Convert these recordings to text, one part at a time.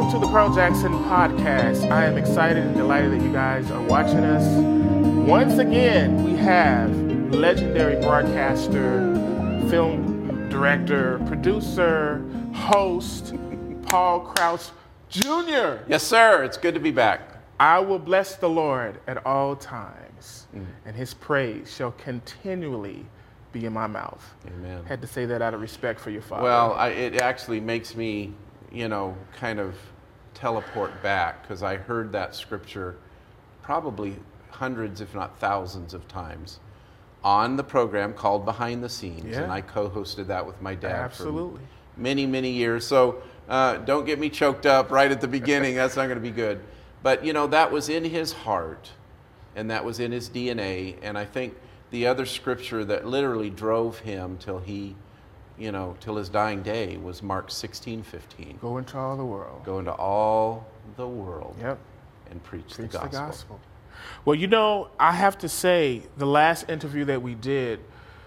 Welcome to the Carl Jackson Podcast. I am excited and delighted that you guys are watching us. Once again, we have legendary broadcaster, film director, producer, host, Paul Krause Jr. Yes, sir. It's good to be back. I will bless the Lord at all times, and his praise shall continually be in my mouth. Amen. Had to say that out of respect for your father. Well, it actually makes me, kind of teleport back, because I heard that scripture probably hundreds, if not thousands of times on the program called Behind the Scenes. Yeah. And I co-hosted that with my dad Absolutely. for many, many years. So don't get me choked up right at the beginning. That's not going to be good. But, that was in his heart, and that was in his DNA. And I think the other scripture that literally drove him till his dying day was Mark 16:15. Go into all the world. Go into all the world. Yep. And preach Preach the gospel. Well, I have to say, the last interview that we did,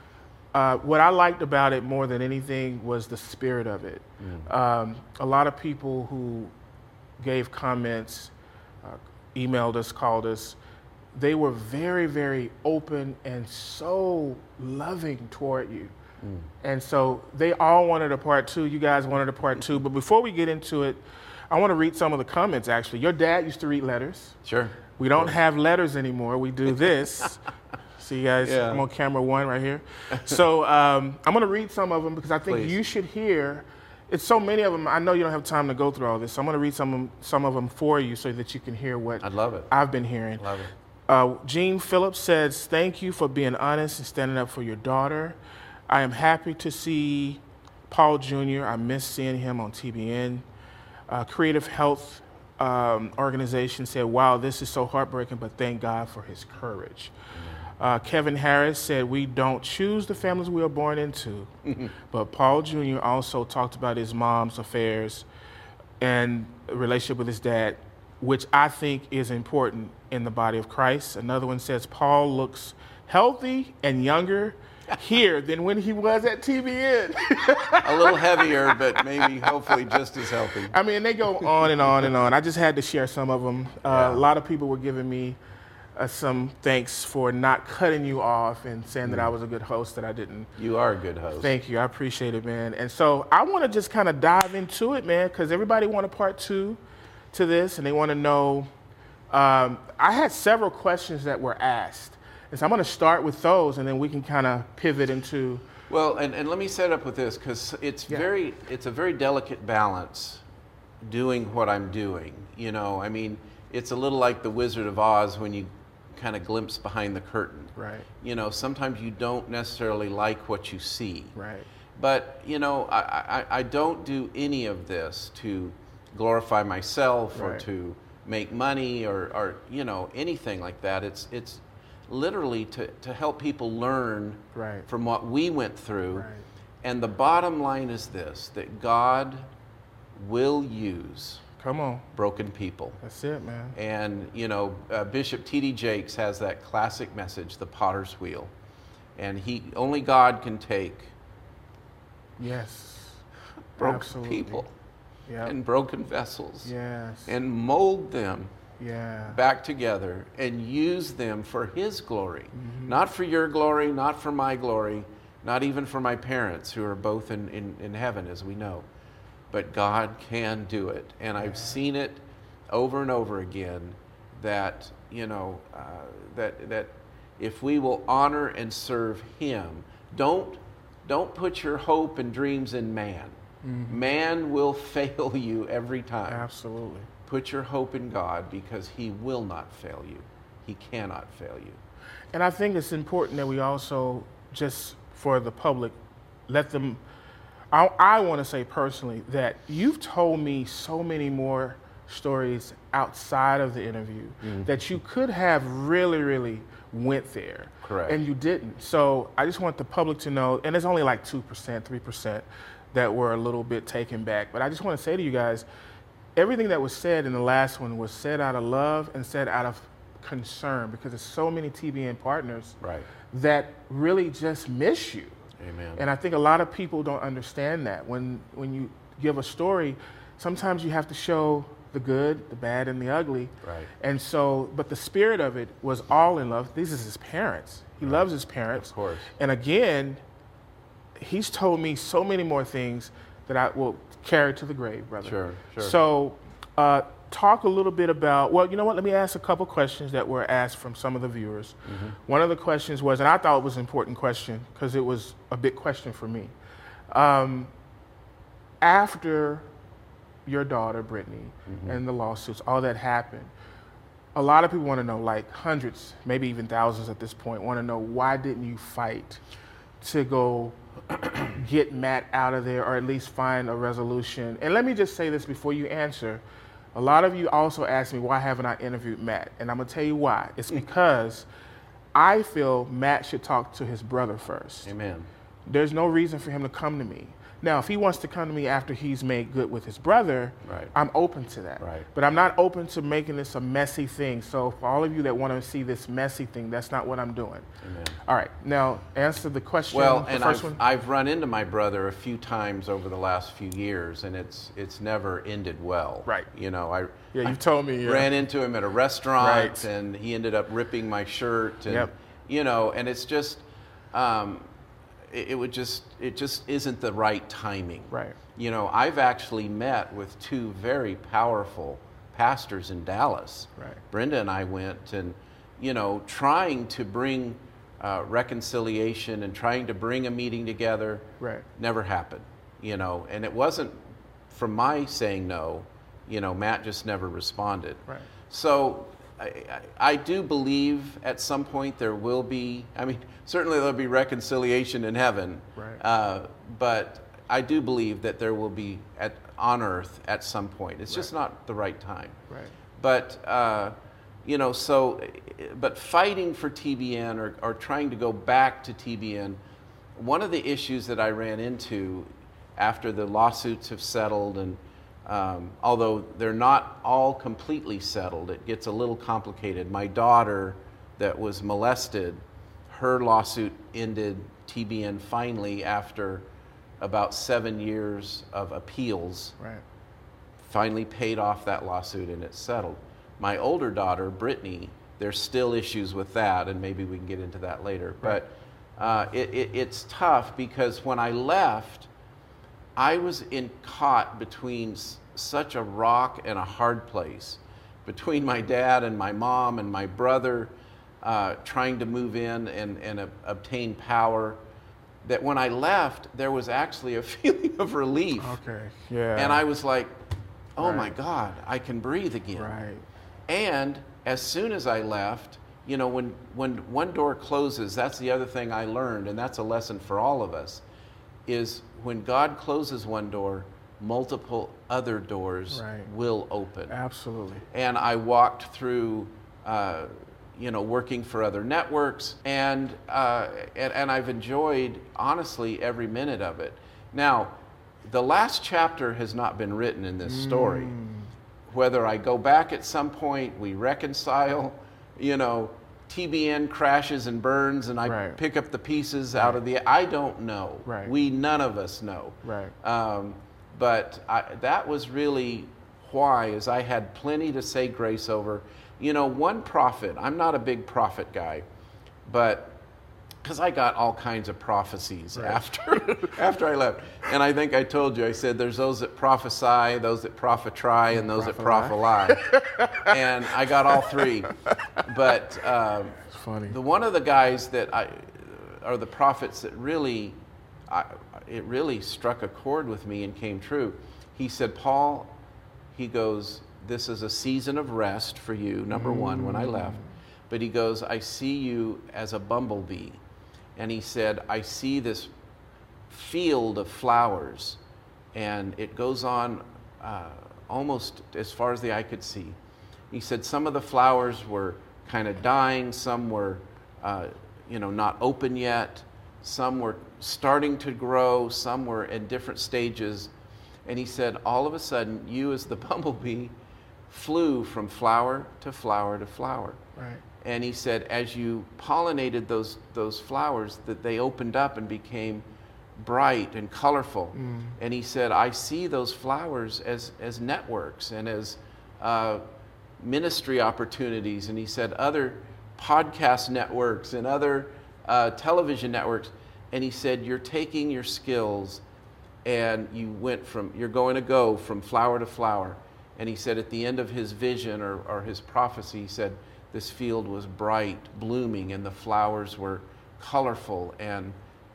what I liked about it more than anything was the spirit of it. A lot of people who gave comments, emailed us, called us, they were very, very open and so loving toward you. And so they all wanted a part two. You guys wanted a part two. But before we get into it, I want to read some of the comments, actually. Your dad used to read letters. Sure. We don't have letters anymore. We do this. See, guys, Yeah. I'm on camera one right here. So I'm going to read some of them because I think Please. you should hear. It's so many of them. I know you don't have time to go through all this. So I'm going to read some of them for you so that you can hear what I'd love it. I've been hearing. Love it. Gene Phillips says, thank you for being honest and standing up for your daughter. I am happy to see Paul Jr. I miss seeing him on TBN. Creative Health Organization said, wow, this is so heartbreaking, but thank God for his courage. Kevin Harris said, we don't choose the families we are born into, but Paul Jr. also talked about his mom's affairs and a relationship with his dad, which I think is important in the body of Christ. Another one says, Paul looks healthy and younger here than when he was at TBN. A little heavier, but maybe hopefully just as healthy. I mean, they go on and on and on. I just had to share some of them. A lot of people were giving me some thanks for not cutting you off and saying that I was a good host, that I didn't. You are a good host. Thank you. I appreciate it, man. And so I want to just kind of dive into it, man, because everybody want a part two to this, and they want to know. I had several questions that were asked. And so I'm going to start with those, and then we can kind of pivot into. Well, and let me set up with this, because it's a very delicate balance doing what I'm doing. I mean, it's a little like the Wizard of Oz when you kind of glimpse behind the curtain. Right. Sometimes you don't necessarily like what you see. Right. But, I don't do any of this to glorify myself or to make money or anything like that. It's literally to help people learn from what we went through. Right. And the bottom line is this, that God will use broken people. That's it, man. And, Bishop T.D. Jakes has that classic message, the potter's wheel. And only God can take broken people and broken vessels and mold them back together and use them for his glory. Not for your glory, not for my glory, not even for my parents who are both in heaven, as we know. But God can do it. And I've seen it over and over again that, that if we will honor and serve him, don't put your hope and dreams in man. Man will fail you every time. Absolutely. Put your hope in God, because he will not fail you. He cannot fail you. And I think it's important that we also, just for the public, let them, I want to say personally that you've told me so many more stories outside of the interview that you could have really, really went there. Correct. And you didn't. So I just want the public to know, and it's only like 2%, 3% that were a little bit taken back. But I just want to say to you guys, everything that was said in the last one was said out of love and said out of concern, because there's so many TBN partners that really just miss you. Amen. And I think a lot of people don't understand that. When you give a story, sometimes you have to show the good, the bad, and the ugly. Right. And so, but the spirit of it was all in love. These are his parents. He loves his parents. Of course. And again, he's told me so many more things that I will carry to the grave, brother. Sure. So, talk a little bit about, well, you know what, let me ask a couple questions that were asked from some of the viewers. Mm-hmm. One of the questions was, and I thought it was an important question because it was a big question for me. After your daughter, Brittany, and the lawsuits, all that happened, a lot of people want to know, like hundreds, maybe even thousands at this point, want to know, why didn't you fight to go get Matt out of there, or at least find a resolution? And let me just say this before you answer. A lot of you also ask me, why haven't I interviewed Matt? And I'm going to tell you why. It's because I feel Matt should talk to his brother first. Amen. There's no reason for him to come to me. Now, if he wants to come to me after he's made good with his brother, I'm open to that. Right. But I'm not open to making this a messy thing. So for all of you that want to see this messy thing, that's not what I'm doing. Amen. All right. Now, answer the question. Well, and I've run into my brother a few times over the last few years, and it's never ended well. Right. You know, you've told me. Ran into him at a restaurant, and he ended up ripping my shirt. And, you know, and it's just... It just isn't the right timing. Right. You know, I've actually met with two very powerful pastors in Dallas. Right. Brenda and I went, and, you know, trying to bring reconciliation and trying to bring a meeting together. Right. Never happened. You know, and it wasn't from my saying no. You know, Matt just never responded. Right. So I do believe at some point there will be, I mean, certainly there'll be reconciliation in heaven. Right. But I do believe that there will be on earth at some point. It's just not the right time. Right. But, you know, but fighting for TBN or trying to go back to TBN, one of the issues that I ran into after the lawsuits have settled, and although they're not all completely settled, it gets a little complicated. My daughter that was molested, her lawsuit ended TBN finally after about 7 years of appeals. Right. Finally paid off that lawsuit and it's settled. My older daughter, Brittany, there's still issues with that, and maybe we can get into that later. Right. But it's tough because when I left, I was caught between such a rock and a hard place, between my dad and my mom and my brother trying to move in and obtain power, that when I left, there was actually a feeling of relief. Okay, yeah. And I was like, oh my God, I can breathe again. Right. And as soon as I left, you know, when one door closes, that's the other thing I learned, and that's a lesson for all of us, is when God closes one door, multiple other doors will open. Absolutely. And I walked through, you know, working for other networks, and I've enjoyed, honestly, every minute of it. Now, the last chapter has not been written in this story. Whether I go back at some point, we reconcile, you know, TBN crashes and burns, and I pick up the pieces out of I don't know. Right. None of us know. Right. But that was really why, is I had plenty to say grace over. You know, one prophet, I'm not a big prophet guy, but because I got all kinds of prophecies after I left. And I think I told you, I said, there's those that prophesy, those that prophetry, and those that prophesy. And I got all three. But it's funny. One of the guys that are the prophets that really, it really struck a chord with me and came true. He said, Paul, he goes, this is a season of rest for you, number one, when I left. But he goes, I see you as a bumblebee. And he said, I see this field of flowers, and it goes on almost as far as the eye could see. He said some of the flowers were kind of dying, some were you know, not open yet, some were starting to grow, some were in different stages. And he said, all of a sudden, you as the bumblebee flew from flower to flower to flower. Right. And he said, as you pollinated those flowers, that they opened up and became bright and colorful. And he said, I see those flowers as networks and as ministry opportunities. And he said, other podcast networks and other television networks. And he said, you're taking your skills and you're going to go from flower to flower. And he said at the end of his vision or his prophecy, he said, this field was bright, blooming, and the flowers were colorful and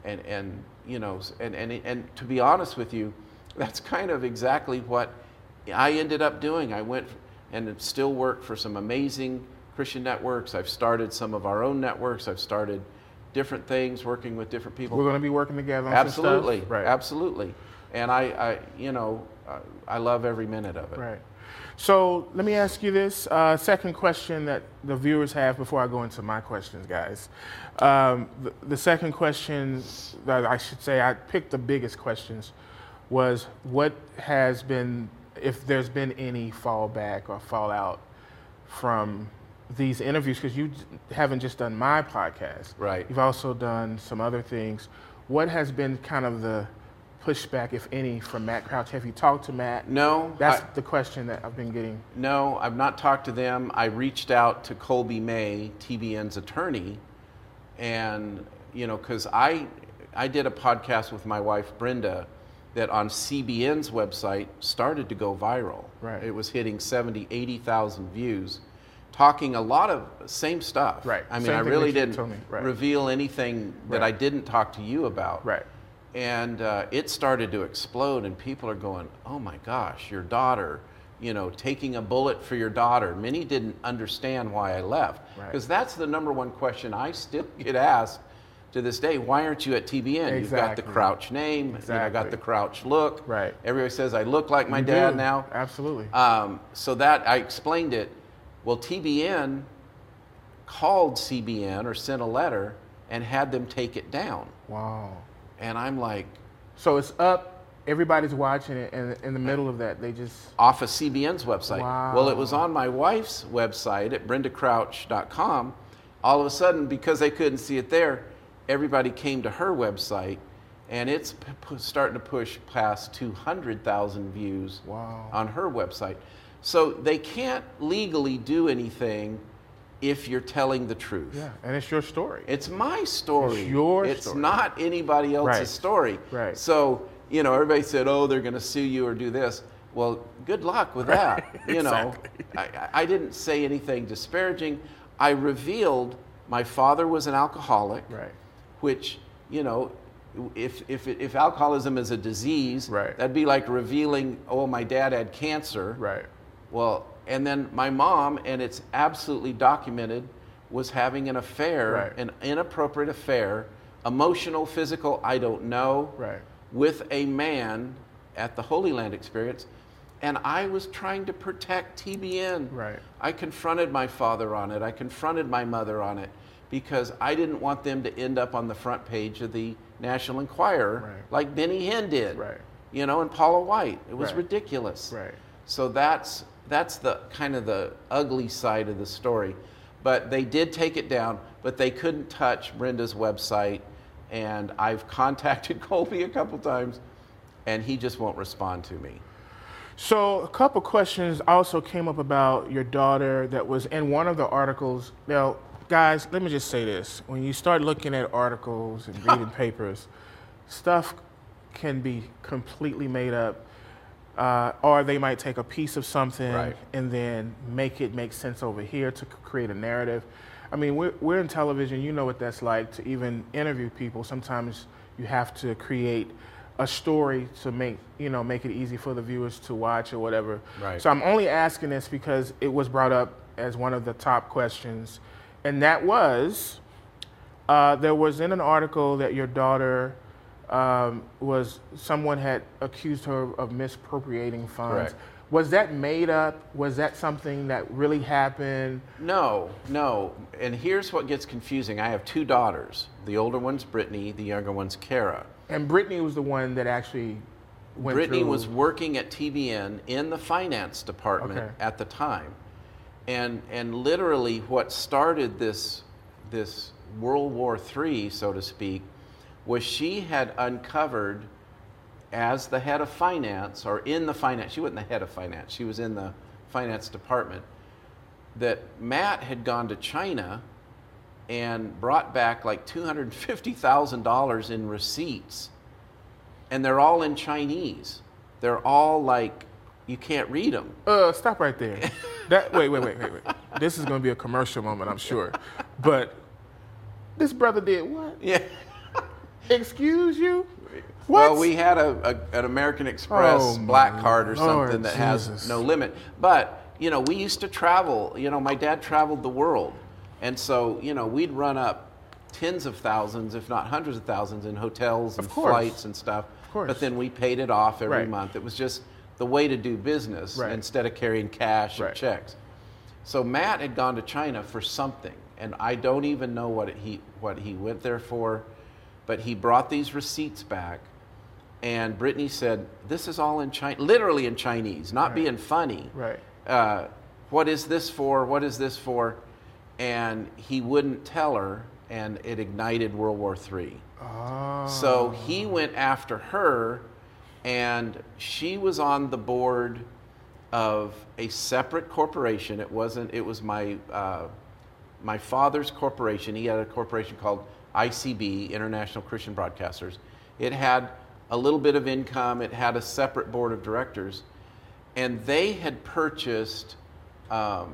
to be honest with you, that's kind of exactly what I ended up doing. I went and still work for some amazing Christian networks. I've started some of our own networks. I've started different things, working with different people. We're going to be working together on absolutely, some stuff. Right. Absolutely. And I love every minute of it. Right. So let me ask you this second question that the viewers have before I go into my questions, guys. The second question, that I should say, I picked the biggest questions, was what has been, if there's been any fallback or fallout from these interviews, because you haven't just done my podcast. Right. You've also done some other things. What has been kind of the pushback, if any, from Matt Crouch? Have you talked to Matt? No. That's the question that I've been getting. No, I've not talked to them. I reached out to Colby May, TBN's attorney, and, because I did a podcast with my wife, Brenda, that on CBN's website started to go viral. Right. It was hitting 70, 80,000 views, talking a lot of same stuff. Right. I mean, I really didn't Right. reveal anything that I didn't talk to you about. Right. And it started to explode, and people are going, oh my gosh, your daughter, taking a bullet for your daughter. Many didn't understand why I left. Because that's the number one question I still get asked to this day. Why aren't you at TBN? Exactly. You've got the Crouch name, got the Crouch look. Right. Everybody says I look like my dad now. Absolutely. So that, I explained it. Well, TBN called CBN or sent a letter and had them take it down. Wow. And I'm like... So it's up, everybody's watching it, and in the middle of that, they just... Off of CBN's website. Wow. Well, it was on my wife's website at brendacrouch.com. All of a sudden, because they couldn't see it there, everybody came to her website, and it's starting to push past 200,000 views on her website. So they can't legally do anything if you're telling the truth. Yeah, and it's your story. It's my story. It's your story. It's not anybody else's story. Right. So, everybody said, oh, they're going to sue you or do this. Well, good luck with that. Exactly. I didn't say anything disparaging. I revealed my father was an alcoholic, which, if alcoholism is a disease, that'd be like revealing, oh, my dad had cancer. Right. Well, and then my mom, and it's absolutely documented, was having an affair, an inappropriate affair, emotional, physical, I don't know, with a man at the Holy Land Experience. And I was trying to protect TBN. Right. I confronted my father on it. I confronted my mother on it because I didn't want them to end up on the front page of the National Enquirer like Benny Hinn did, and Paula White. It was ridiculous. Right. So that's the kind of the ugly side of the story. But they did take it down, but they couldn't touch Brenda's website. And I've contacted Colby a couple times, and he just won't respond to me. So a couple questions also came up about your daughter that was in one of the articles. Now, guys, let me just say this. When you start looking at articles and reading papers, stuff can be completely made up. Or they might take a piece of something and then make it make sense over here to create a narrative. I mean, we're in television. You know what that's like to even interview people. Sometimes you have to create a story to make it easy for the viewers to watch or whatever. Right. So I'm only asking this because it was brought up as one of the top questions, and that was there was in an article that your daughter someone had accused her of misappropriating funds. Correct. Was that made up? Was that something that really happened? No. And here's what gets confusing. I have two daughters. The older one's Brittany, the younger one's Kara. And Brittany was the one that actually went Brittany through... was working at TBN in the finance department at the time. And literally what started this World War III, so to speak, was she had uncovered, as the head of finance, or in the finance, she wasn't the head of finance, she was in the finance department, that Matt had gone to China and brought back like $250,000 in receipts. And they're all in Chinese. They're all like, you can't read them. Stop right there. Wait. This is going to be a commercial moment, I'm sure. But this brother did what? Yeah. Excuse you? What? Well, we had an American Express black card or something that has no limit. But, you know, we used to travel. You know, my dad traveled the world. And so, you know, we'd run up tens of thousands, if not hundreds of thousands, in hotels and flights and stuff. Of course. But then we paid it off every month. It was just the way to do business instead of carrying cash and checks. So Matt had gone to China for something, and I don't even know what he went there for, but he brought these receipts back, and Brittany said, "This is all in China, literally in Chinese, not being funny. Right. What is this for? What is this for?" And he wouldn't tell her, and it ignited World War III. Oh. So he went after her, and she was on the board of a separate corporation. It was my father's corporation. He had a corporation called ICB, International Christian Broadcasters. It had a little bit of income. It had a separate board of directors. And they had purchased a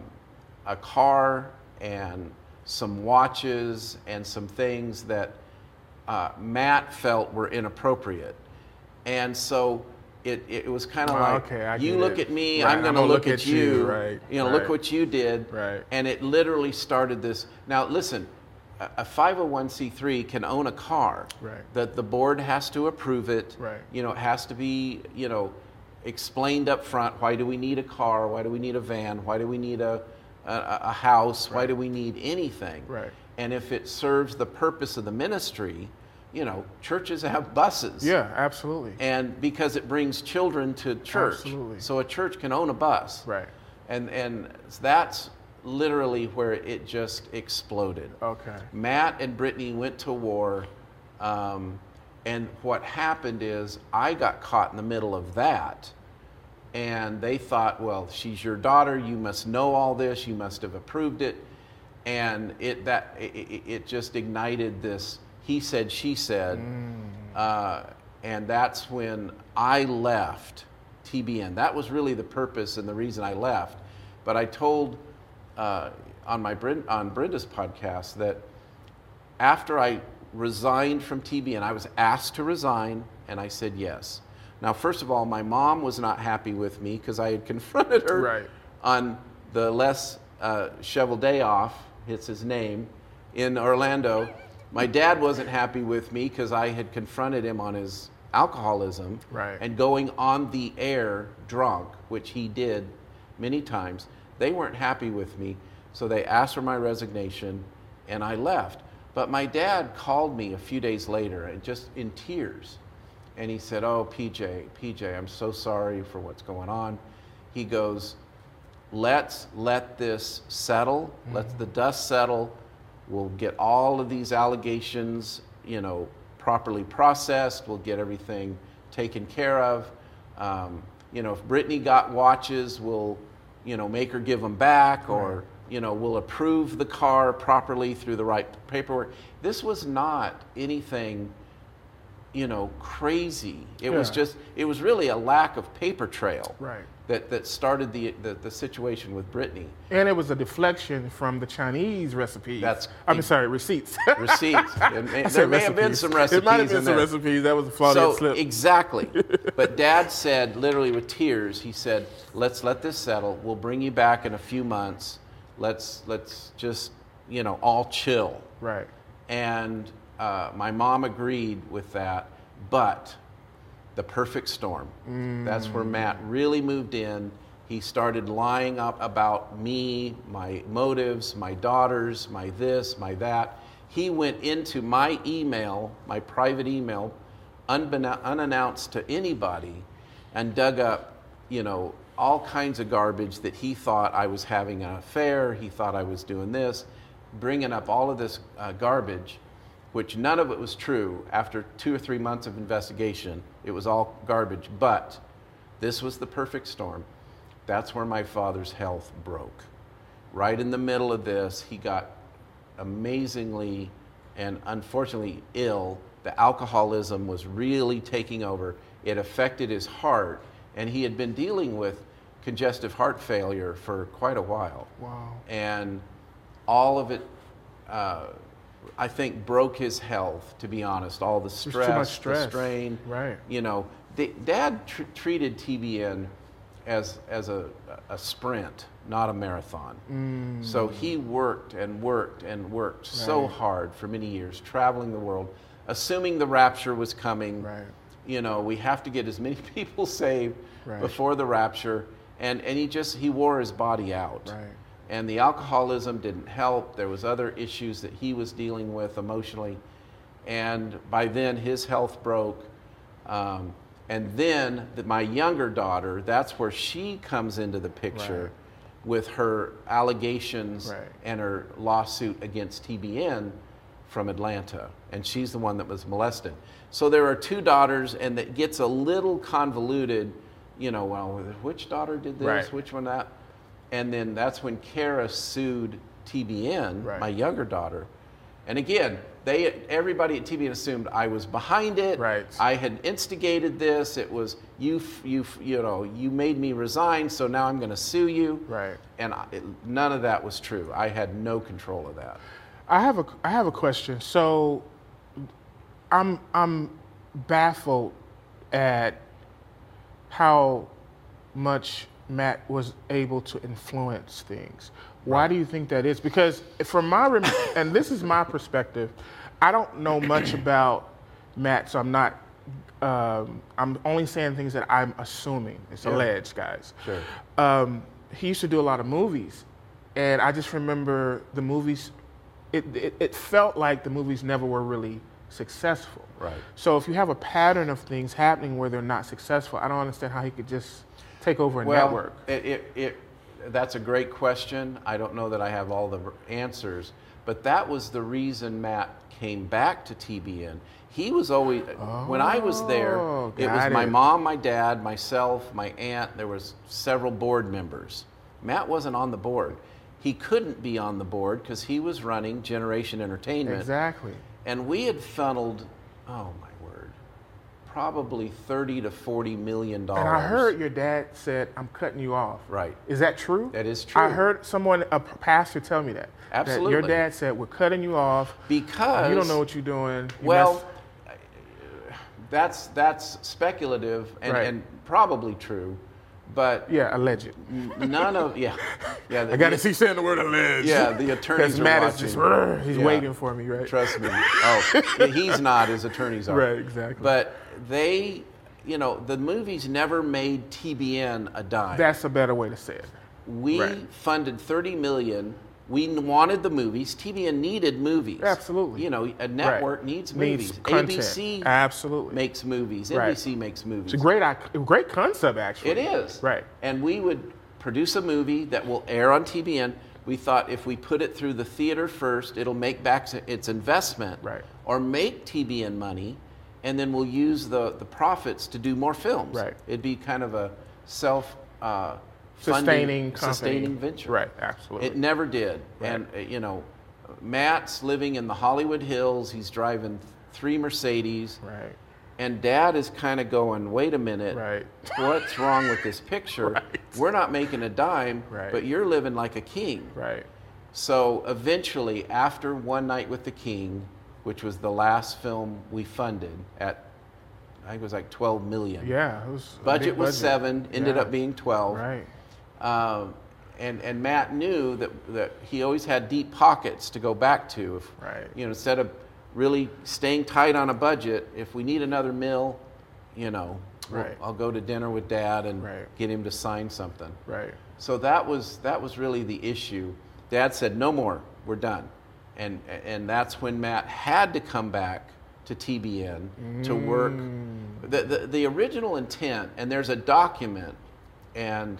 car and some watches and some things that Matt felt were inappropriate. And so it was kind of like, you look at me, I'm going to look at you. Right. You know, look what you did. Right. And it literally started this. Now, listen, a 501c3 can own a car. Right. That the board has to approve it. Right. You know, it has to be, you know, explained up front. Why do we need a car? Why do we need a van? Why do we need a house? Why do we need anything? Right. And if it serves the purpose of the ministry, you know, churches have buses. Yeah, absolutely. And because it brings children to church. Absolutely. So a church can own a bus. Right. And that's literally where it just exploded. Okay. Matt and Brittany went to war. And what happened is I got caught in the middle of that. And they thought, well, she's your daughter. You must know all this. You must have approved it. And it just ignited this he said, she said. And that's when I left TBN. That was really the purpose and the reason I left. But I told on Brenda's podcast that after I resigned from TBN, I was asked to resign, and I said yes. Now, first of all, my mom was not happy with me because I had confronted her on the Les Cheveldayoff, it's his name, in Orlando. My dad wasn't happy with me because I had confronted him on his alcoholism and going on the air drunk, which he did many times. They weren't happy with me, so they asked for my resignation, and I left. But my dad called me a few days later, and just in tears, and he said, "Oh, PJ, I'm so sorry for what's going on." He goes, "Let's let this settle. Let the dust settle. We'll get all of these allegations, you know, properly processed. We'll get everything taken care of. You know, if Brittany got watches, we'll, you know, make her give them back, or, you know, we'll approve the car properly through the right paperwork." This was not anything, you know, crazy. It was just, it was really a lack of paper trail that started the situation with Brittany. And it was a deflection from the Chinese recipes. Receipts. Receipts. There may have been some recipes. It might have been some recipes. That was a Freudian slip. Exactly. But Dad said, literally with tears, he said, "Let's let this settle. We'll bring you back in a few months. Let's just, you know, all chill." Right. And my mom agreed with that, but the perfect storm. That's where Matt really moved in. He started lying up about me, my motives, my daughters, my this, my that. He went into my email, my private email, unannounced to anybody, and dug up, you know, all kinds of garbage that he thought I was having an affair. He thought I was doing this, bringing up all of this garbage. which none of it was true. After 2 or 3 months of investigation, it was all garbage. But this was the perfect storm. That's where my father's health broke. Right in the middle of this, he got amazingly and unfortunately ill. The alcoholism was really taking over. It affected his heart, and he had been dealing with congestive heart failure for quite a while. Wow. And all of it, I think, broke his health, to be honest. All the stress, too much stress. The strain. Right. You know, Dad treated TBN as a sprint, not a marathon. So he worked and worked and worked so hard for many years, traveling the world, assuming the rapture was coming. Right. You know, we have to get as many people saved before the rapture. And he wore his body out. Right. And the alcoholism didn't help. There was other issues that he was dealing with emotionally. And by then his health broke. And then my younger daughter, that's where she comes into the picture with her allegations and her lawsuit against TBN from Atlanta. And she's the one that was molested. So there are 2 daughters, and that gets a little convoluted. You know, well, which daughter did this, which one that? And then that's when Kara sued TBN, my younger daughter. And again, everybody at TBN assumed I was behind it. Right. I had instigated this. It was you made me resign, so now I'm going to sue you. Right. And none of that was true. I had no control of that. I have a question. So, I'm baffled at how much Matt was able to influence things. Why do you think that is? Because from my and this is my perspective, I don't know much about Matt, so I'm not. I'm only saying things that I'm assuming. It's alleged, guys. Sure. He used to do a lot of movies, and I just remember the movies. It felt like the movies never were really successful. Right. So if you have a pattern of things happening where they're not successful, I don't understand how he could just take over a network. That's a great question. I don't know that I have all the answers, but that was the reason Matt came back to TBN. He was always, when I was there, it was my mom, my dad, myself, my aunt. There was several board members. Matt wasn't on the board. He couldn't be on the board because he was running Generation Entertainment. Exactly. And we had funneled, oh my word, probably $30 to $40 million. And I heard your dad said, "I'm cutting you off." Right. Is that true? That is true. I heard a pastor tell me that. Absolutely. That your dad said, "We're cutting you off because you don't know what you're doing." That's speculative and probably true. But alleged. None of I got to see saying the word alleged. Yeah, the attorneys are Matt watching. Is just he's waiting for me, right? Trust me. Oh, he's not. His attorneys are. Right, exactly. But they, the movies never made TBN a dime. That's a better way to say it. We funded $30 million. We wanted the movies. TBN needed movies. Absolutely. A network needs movies. ABC absolutely makes movies. NBC makes movies. It's a great concept, actually. It is. Right. And we would produce a movie that will air on TBN. We thought if we put it through the theater first, it'll make back its investment. Right. Or make TBN money, and then we'll use the profits to do more films. Right. It'd be kind of a sustaining venture. Right, absolutely. It never did. Right. And, Matt's living in the Hollywood Hills. He's driving 3 Mercedes. Right. And Dad is kind of going, wait a minute. Right. What's wrong with this picture? Right. We're not making a dime, but you're living like a king. Right. So eventually, after One Night with the King, which was the last film we funded at, I think it was like $12 million. Yeah. It was budget was $7, ended up being $12. Right. And Matt knew that he always had deep pockets to go back to. Instead of really staying tight on a budget, if we need another mill, I'll go to dinner with Dad and get him to sign something. Right. So that was really the issue. Dad said, no more, we're done. And that's when Matt had to come back to TBN to work. The original intent, and there's a document, and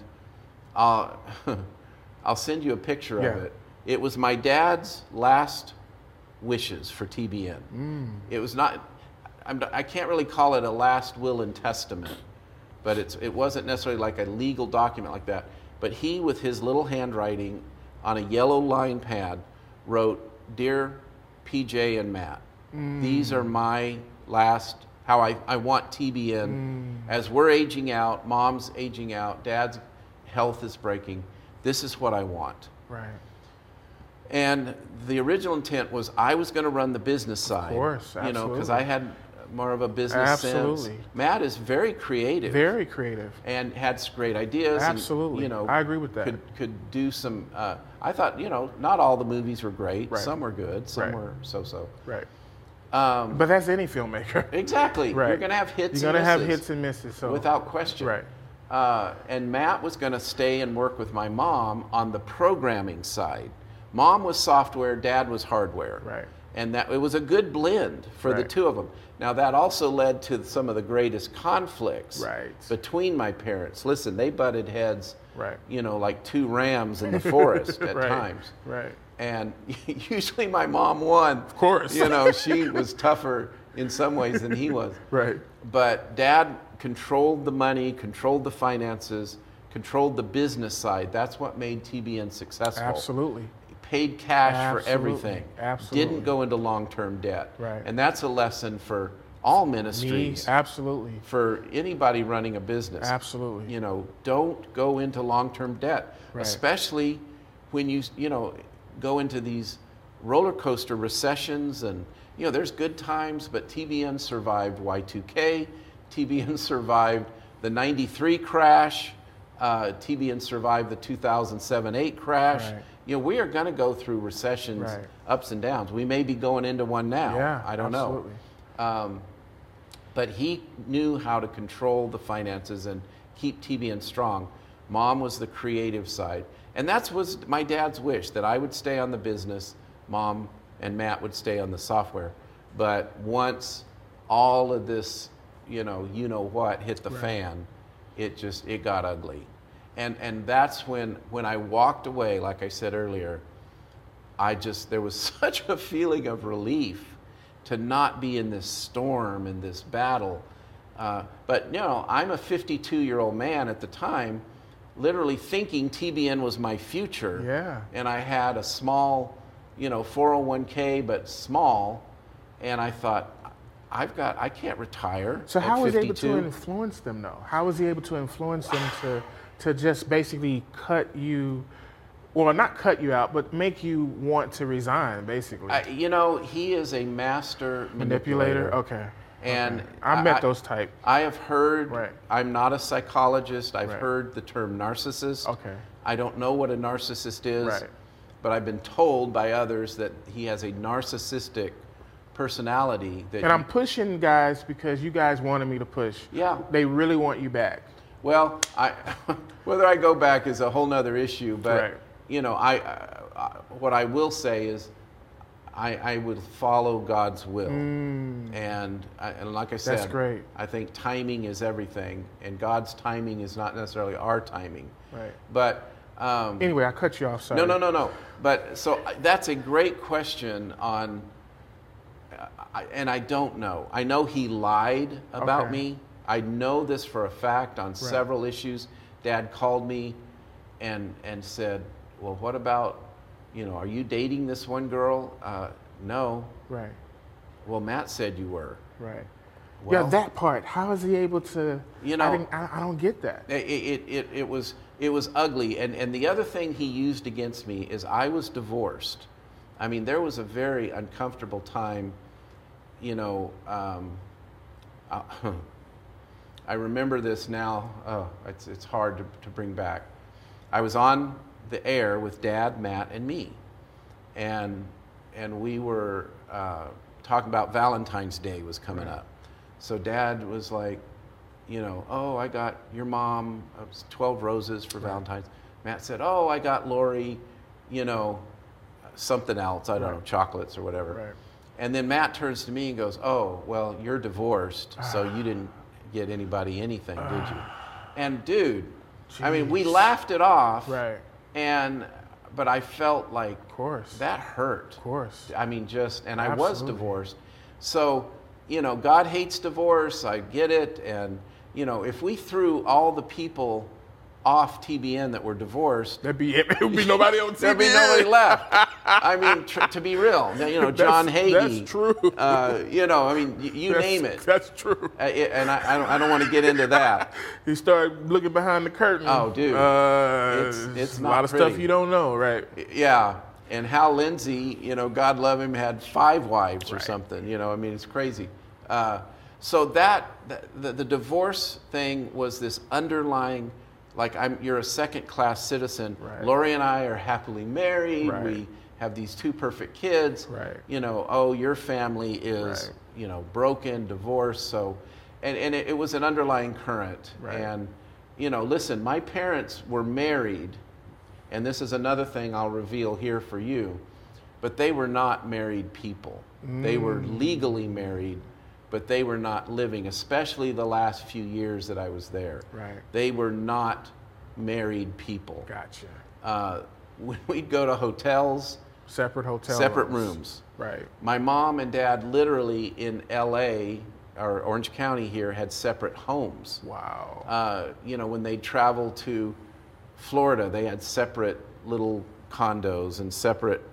I'll send you a picture of it. It was my dad's last wishes for TBN. It was not, I can't really call it a last will and testament, but it wasn't necessarily like a legal document like that. But he, with his little handwriting on a yellow line pad, wrote, "Dear PJ and Matt, these are my last, how I want TBN. As we're aging out, Mom's aging out, Dad's health is breaking. This is what I want." Right. And the original intent was I was going to run the business side. Of course, absolutely. You know, because I had more of a business sense. Matt is very creative. Very creative. And had great ideas. Absolutely. And, you know, I agree with that. Could do some, I thought, you know, not all the movies were great. Right. Some were good, some were so-so. Right. But that's any filmmaker. Exactly. Right. You're going to have hits and misses. You're going to have hits and misses. So. Without question. Right. And Matt was going to stay and work with my mom on the programming side. Mom was software, Dad was hardware. Right. And that it was a good blend for the two of them. Now that also led to some of the greatest conflicts between my parents. Listen, they butted heads, you know, like two rams in the forest at times. Right. And usually my mom won. Of course. You know, she was tougher in some ways than he was. Right. But Dad controlled the money, controlled the finances, controlled the business side. That's what made TBN successful. Absolutely. Paid cash for everything. Absolutely. Didn't go into long-term debt. Right. And that's a lesson for all ministries. Absolutely. For anybody running a business. Absolutely. You know, don't go into long-term debt, especially when you know, go into these roller coaster recessions, and you know, there's good times, but TBN survived Y2K, TBN survived the 93 crash, TBN survived the 2007-8 crash. Right. You know, we are going to go through recessions, ups and downs. We may be going into one now. Yeah, I don't know. But he knew how to control the finances and keep TBN strong. Mom was the creative side. And that was my dad's wish, that I would stay on the business, Mom and Matt would stay on the software. But once all of this, you know what, hit the fan, it got ugly. And that's when I walked away, like I said earlier, there was such a feeling of relief to not be in this storm and this battle. But you know, I'm a 52-year-old man at the time, literally thinking TBN was my future. Yeah. And I had a small, you know, 401k, but small, and I thought, I can't retire. So how was he able 52. to influence them, though? How was he able to influence them to just basically cut you, well, not cut you out, but make you want to resign, basically? You know, he is a master manipulator. Okay. And I met those type. I have heard, I'm not a psychologist, I've heard the term narcissist. Okay. I don't know what a narcissist is, but I've been told by others that he has a narcissistic personality. And I'm pushing guys because you guys wanted me to push. Yeah. They really want you back. Well, whether I go back is a whole nother issue, but you know, what I will say is I would follow God's will. And like I said, that's great. I think timing is everything, and God's timing is not necessarily our timing. Right. But anyway, I cut you off, sorry. No. But so that's a great question on, and I don't know. I know he lied about me. I know this for a fact on several issues. Dad called me and said, well, what about, you know, are you dating this one girl? No. Right. Well, Matt said you were. Right. Well, yeah, that part. How is he able to? You know, I don't get that. It was ugly. And the other thing he used against me is I was divorced. I mean, there was a very uncomfortable time. You know, I remember this now. Oh, it's hard to bring back. I was on the air with Dad, Matt, and me, and we were talking about Valentine's Day was coming up. So Dad was like, you know, oh, I got your mom 12 roses for Valentine's. Matt said, oh, I got Lori, you know, something else. I don't know, chocolates or whatever. Right. And then Matt turns to me and goes, oh, well, you're divorced, so you didn't get anybody anything, did you? And dude, I mean, we laughed it off. Right. And but I felt like of course. That hurt. Of course. I mean, and Absolutely. I was divorced. So, God hates divorce. I get it. And, if we threw all the people off TBN that were divorced, there'd be nobody on TBN. There'd be nobody left. I mean, to be real, John Hagee. That's true. I mean, you name it. That's true. And I don't want to get into that. You start looking behind the curtain. Oh, dude, it's not a lot of pretty. stuff you don't know, right? Yeah. And Hal Lindsey, God love him, had 5 wives or right. something. I mean, it's crazy. So the divorce thing was this underlying, like you're a second-class citizen. Right. Lori and I are happily married. Right. We have these 2 perfect kids. Right. Your family is, broken, divorced. So, and it was an underlying current. Right. And, listen, my parents were married, and this is another thing I'll reveal here for you, but they were not married people. They were legally married, but they were not living, especially the last few years that I was there. Right. They were not married people. Gotcha. When we'd go to hotels, separate rooms. Right. My mom and dad literally in LA or Orange County here had separate homes. Wow. When they traveled to Florida, they had separate little condos and separate.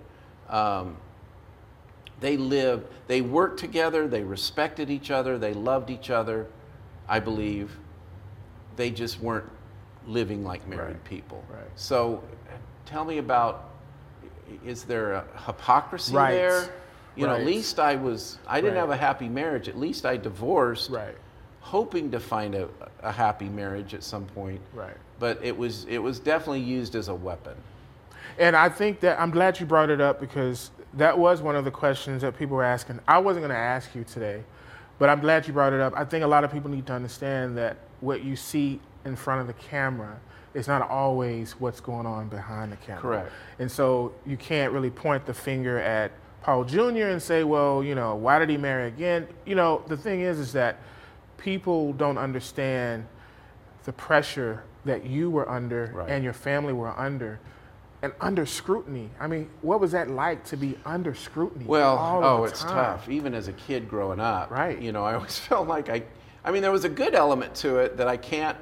They worked together, they respected each other, they loved each other, I believe. They just weren't living like married people. Right. So tell me about, is there a hypocrisy right. there? Right. At least I didn't have a happy marriage. At least I divorced, right. hoping to find a happy marriage at some point. Right. But it was definitely used as a weapon. And I think that I'm glad you brought it up, because that was one of the questions that people were asking. I wasn't going to ask you today, but I'm glad you brought it up. I think a lot of people need to understand that what you see in front of the camera is not always what's going on behind the camera. Correct. And so you can't really point the finger at Paul Jr. and say, well, why did he marry again? The thing is that people don't understand the pressure that you were under right. and your family were under. And under scrutiny. I mean, what was that like to be under scrutiny? Well, it's tough. Even as a kid growing up, right? I always felt like I mean, there was a good element to it that I can't,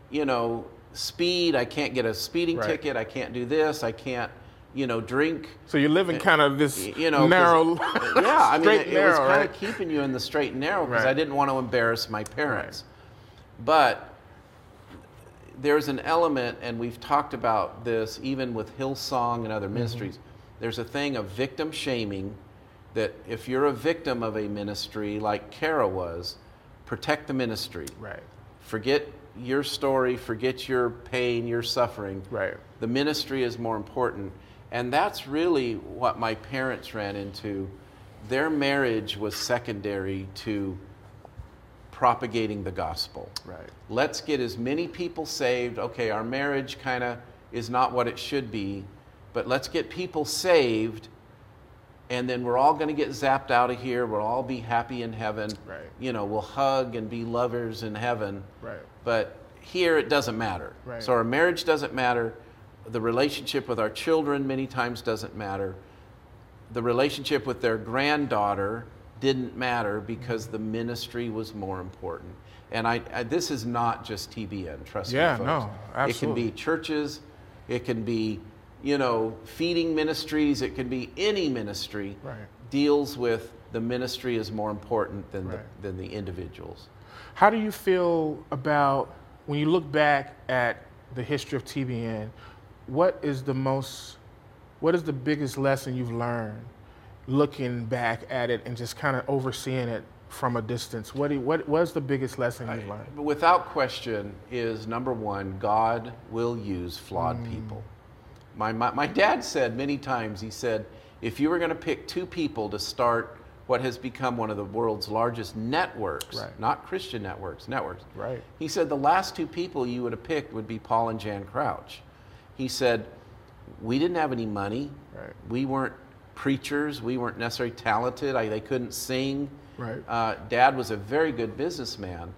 speed. I can't get a speeding ticket. I can't do this. I can't, drink. So you're living kind of this narrow. Yeah, I mean, it was kind right? of keeping you in the straight and narrow because right. I didn't want to embarrass my parents. Right. But there's an element, and we've talked about this even with Hillsong and other ministries, there's a thing of victim shaming, that if you're a victim of a ministry like Kara was, protect the ministry. Right. Forget your story, forget your pain, your suffering. Right. The ministry is more important. And that's really what my parents ran into. Their marriage was secondary to propagating the gospel. Right. Let's get as many people saved. Okay, our marriage kind of is not what it should be, but let's get people saved, and then we're all going to get zapped out of here. We'll all be happy in heaven. Right. We'll hug and be lovers in heaven. Right. But here it doesn't matter. Right. So our marriage doesn't matter. The relationship with our children many times doesn't matter. The relationship with their granddaughter didn't matter because the ministry was more important. And this is not just TBN, trust me, folks. No, absolutely. It can be churches, it can be, feeding ministries, it can be any ministry deals with the ministry is more important than the individuals. How do you feel about, when you look back at the history of TBN, what is the biggest lesson you've learned looking back at it and just kind of overseeing it from a distance? What was the biggest lesson you've learned? Without question is, number one, God will use flawed people. My dad said many times, he said, if you were going to pick 2 people to start what has become one of the world's largest networks, not Christian networks, Right. He said the last 2 people you would have picked would be Paul and Jan Crouch. He said, we didn't have any money. Right. We weren't preachers. We weren't necessarily talented. They couldn't sing. Right. Dad was a very good businessman.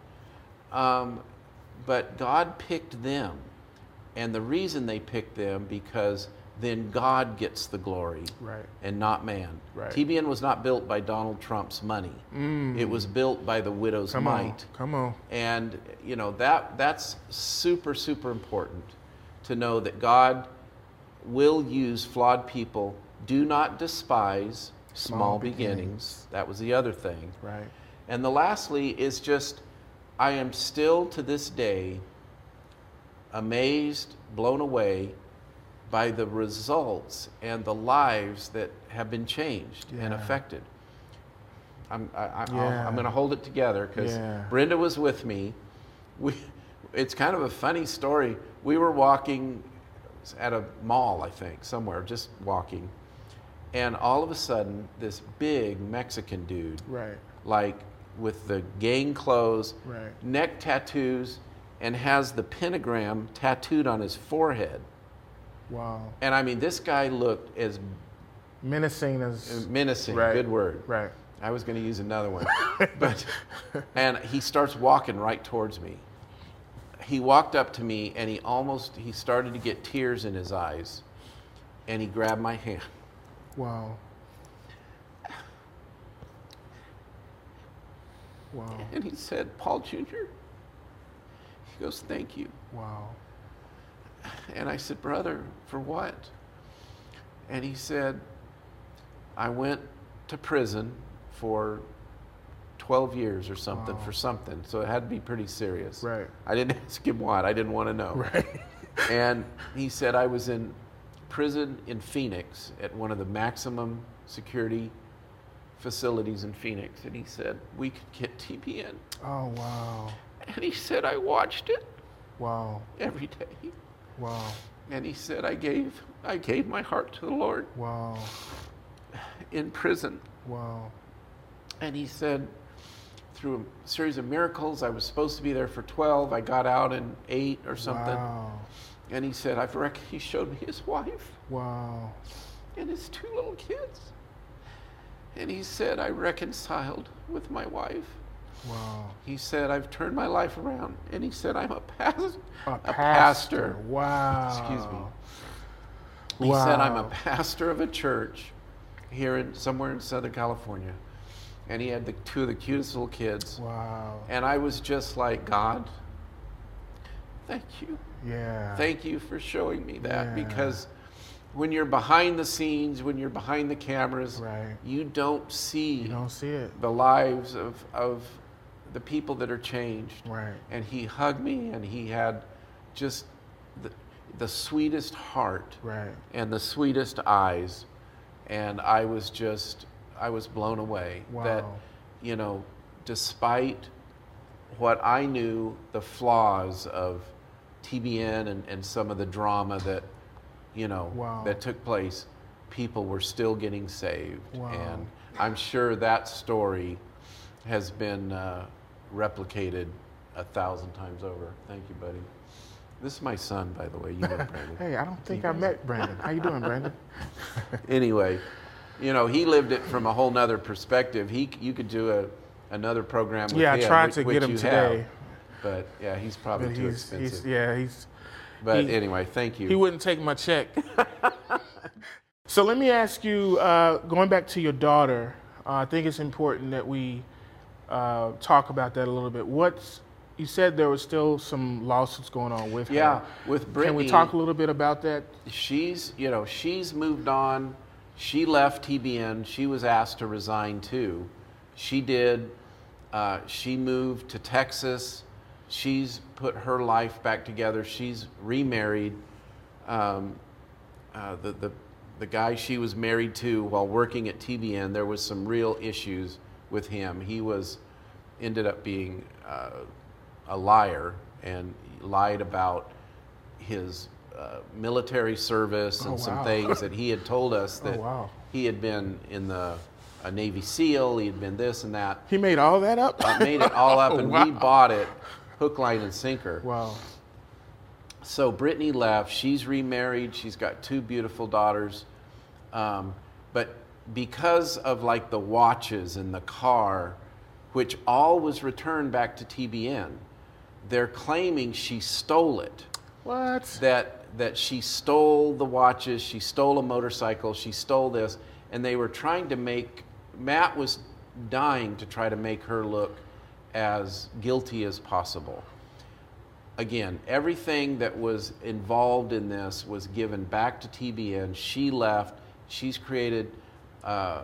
But God picked them. And the reason they picked them, because then God gets the glory, right, and not man. Right. TBN was not built by Donald Trump's money. It was built by the widow's might. Come on. And you know that's super, super important to know that God will use flawed people. Do not despise small beginnings. That was the other thing. Right. And the lastly is just, I am still to this day amazed, blown away by the results and the lives that have been changed and affected. I'm going to hold it together because Brenda was with me. It's kind of a funny story. We were walking at a mall, I think, somewhere, just walking. And all of a sudden, this big Mexican dude, like with the gang clothes, neck tattoos, and has the pentagram tattooed on his forehead. Wow. And I mean, this guy looked as menacing as... Menacing, good word. Right. I was going to use another one. And he starts walking right towards me. He walked up to me and he started to get tears in his eyes. And he grabbed my hand. Wow. Wow. And he said, Paul Jr., he goes, thank you. Wow. And I said, brother, for what? And he said, I went to prison for 12 years or something for something. So it had to be pretty serious. Right. I didn't ask him what. I didn't want to know. Right. And he said, I was in prison in Phoenix at one of the maximum security facilities in Phoenix. And he said, we could get TBN. Oh, wow. And he said, I watched it. Wow. Every day. Wow. And he said, I gave my heart to the Lord. Wow. In prison. Wow. And he said, through a series of miracles, I was supposed to be there for 12. I got out in 8 or something. Wow. And he said, he showed me his wife. Wow. And his 2 little kids. And he said, I reconciled with my wife. Wow. He said, I've turned my life around. And he said, I'm a pastor. Wow. Excuse me. He said, I'm a pastor of a church here somewhere in Southern California. And he had 2 of the cutest little kids. Wow. And I was just like, God, thank you. Yeah. Thank you for showing me that. Because when you're behind the scenes, when you're behind the cameras, you don't see the lives of the people that are changed. Right. And he hugged me, and he had just the sweetest heart and the sweetest eyes. And I was blown away that, you know, despite what I knew, the flaws of TBN and some of the drama that, you know, that took place, people were still getting saved. And I'm sure that story has been replicated 1,000 times over. Thank you, buddy. This is my son, by the way. You know Brandon. Hey, I don't think I met Brandon. How you doing, Brandon? Anyway, you know, he lived it from a whole nother perspective. You could do another program with him. I tried to get him today. But yeah, he's probably too expensive. But anyway, thank you. He wouldn't take my check. So let me ask you, going back to your daughter, I think it's important that we talk about that a little bit. You said there was still some lawsuits going on with her. Yeah, with Brittany. Can we talk a little bit about that? She's moved on. She left TBN. She was asked to resign too. She did. She moved to Texas. She's put her life back together. She's remarried. The guy she was married to while working at TBN, there was some real issues with him. He ended up being a liar and lied about his military service and some things that he had told us that he had been in a Navy SEAL, he had been this and that. He made all that up? Made it all up, and we bought it hook, line, and sinker. Wow. So Brittany left. She's remarried. She's got 2 beautiful daughters. But because of like the watches and the car, which all was returned back to TBN, they're claiming she stole it. What? That that she stole the watches, she stole a motorcycle, she stole this, and they were trying to make, Matt was dying to try to make her look as guilty as possible. Again, everything that was involved in this was given back to TBN. She left. She's created a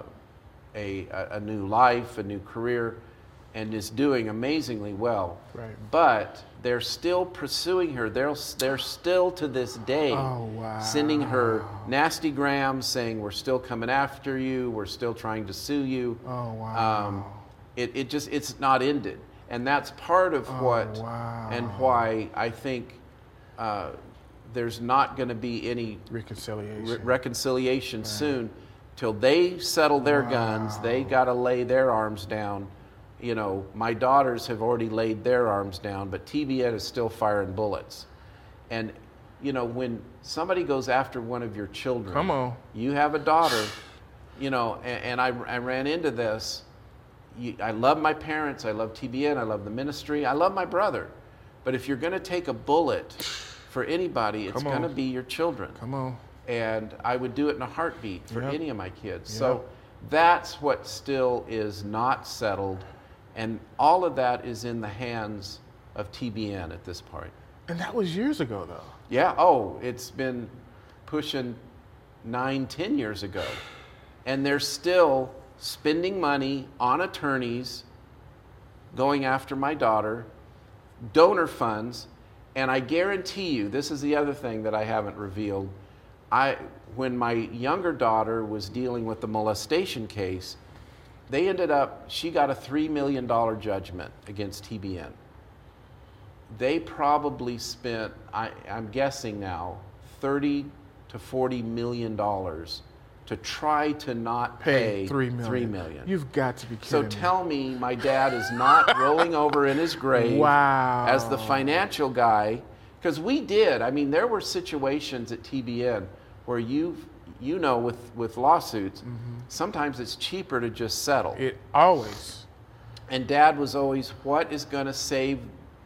new life, a new career, and is doing amazingly well. Right. But they're still pursuing her. They're still to this day sending her nasty grams saying, we're still coming after you, we're still trying to sue you. Oh, wow. It's not ended. And that's part of and why I think there's not going to be any reconciliation soon. Till they settle their guns, they got to lay their arms down. You know, my daughters have already laid their arms down, but TBN is still firing bullets. And, you know, when somebody goes after one of your children, come on, you have a daughter, you know, and I ran into this. I love my parents, I love TBN, I love the ministry, I love my brother. But if you're going to take a bullet for anybody, it's going to be your children. Come on. And I would do it in a heartbeat for any of my kids. So that's what still is not settled. And all of that is in the hands of TBN at this point. And that was years ago, though. Yeah. Oh, it's been pushing 9-10 years ago. And they're still spending money on attorneys, going after my daughter, donor funds. And I guarantee you, this is the other thing that I haven't revealed. When my younger daughter was dealing with the molestation case, she got a $3 million judgment against TBN. They probably spent, I'm guessing now, $30 to $40 million to try to not pay $3 million. You've got to be kidding So tell me my dad is not rolling over in his grave as the financial guy, because we did. I mean, there were situations at TBN where you know, with lawsuits, sometimes it's cheaper to just settle. It always. And Dad was always, what is going to save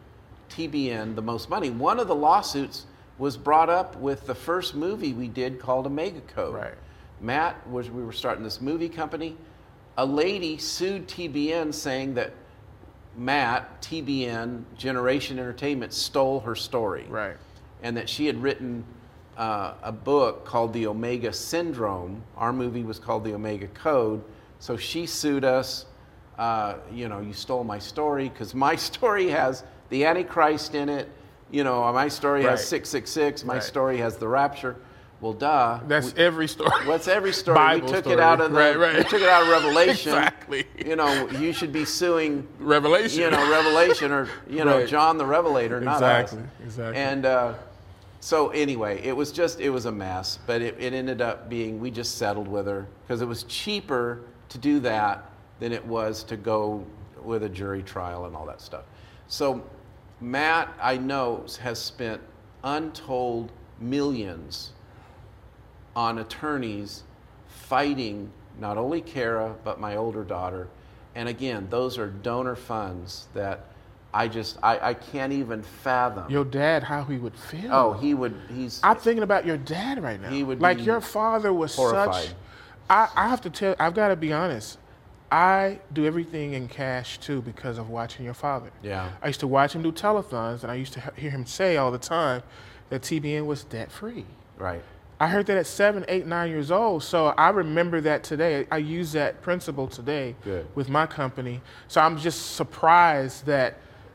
TBN the most money? One of the lawsuits was brought up with the first movie we did called Omega Code. Right. We were starting this movie company. A lady sued TBN saying that Matt, TBN, Generation Entertainment, stole her story. Right. And that she had written a book called The Omega Syndrome. Our movie was called The Omega Code. So she sued us. You know, you stole my story, because my story has the Antichrist in it. You know, my story has 666. My story has the rapture. Well, duh. That's every story. What's every story? Bible we took story. it out of We took it out of Revelation. Exactly. You know, you should be suing Revelation. You know, Revelation, or you know, John the Revelator, not us. Exactly. And so anyway, it was a mess. But it ended up being, we just settled with her because it was cheaper to do that than it was to go with a jury trial and all that stuff. So Matt, I know, has spent untold millions on attorneys fighting not only Kara, but my older daughter. And again, those are donor funds that I can't even fathom. Your dad, how he would feel. Oh, I'm thinking about your dad right now. He would like be your father was horrified. Such. I have to tell. I've got to be honest. I do everything in cash too because of watching your father. Yeah. I used to watch him do telethons, and I used to hear him say all the time that TBN was debt free. Right. I heard that at 7, 8, 9 years old. So I remember that today. I use that principle today with my company. So I'm just surprised that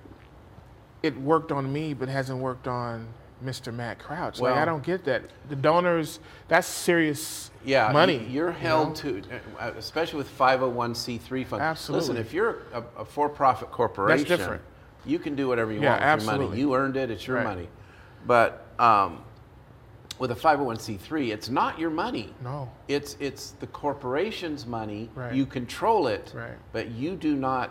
it worked on me, but hasn't worked on Mr. Matt Crouch. Well, like, I don't get that. The donors, that's serious money. You're held to, especially with 501c3 funds. Absolutely. Listen, if you're a for-profit corporation, that's different. You can do whatever you want with your money. You earned it, it's your money. But with a 501c3, it's not your money. No. It's the corporation's money. Right. You control it, right. But you do not,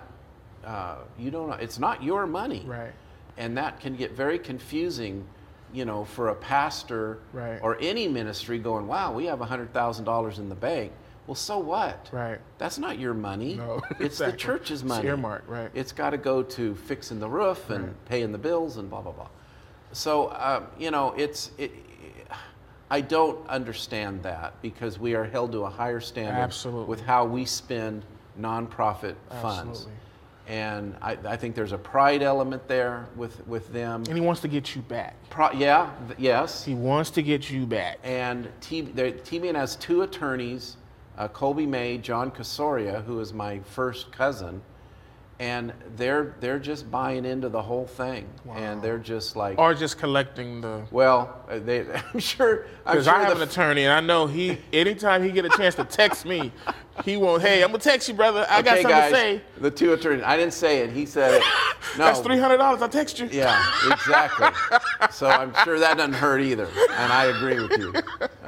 it's not your money. Right. And that can get very confusing, you know, for a pastor or any ministry going, wow, we have $100,000 in the bank. Well, so what? Right. That's not your money. No, it's the church's money. It's earmarked, right. It's got to go to fixing the roof and paying the bills and blah, blah, blah. So, you know, I don't understand that, because we are held to a higher standard Absolutely. with how we spend nonprofit funds. Absolutely. And I think there's a pride element there with them. And he wants to get you back. Yes. He wants to get you back. And TBN has 2 attorneys, Colby May, John Casoria, who is my first cousin, and they're just buying into the whole thing. Wow. And they're just like, or just collecting the. Well, I'm sure. Because I have an attorney, and I know anytime he get a chance to text me, he won't. Hey, I'm gonna text you, brother. I got something guys, to say. The 2 attorneys. I didn't say it. He said it. No. That's $300. I'll text you. Yeah, exactly. So I'm sure that doesn't hurt either. And I agree with you.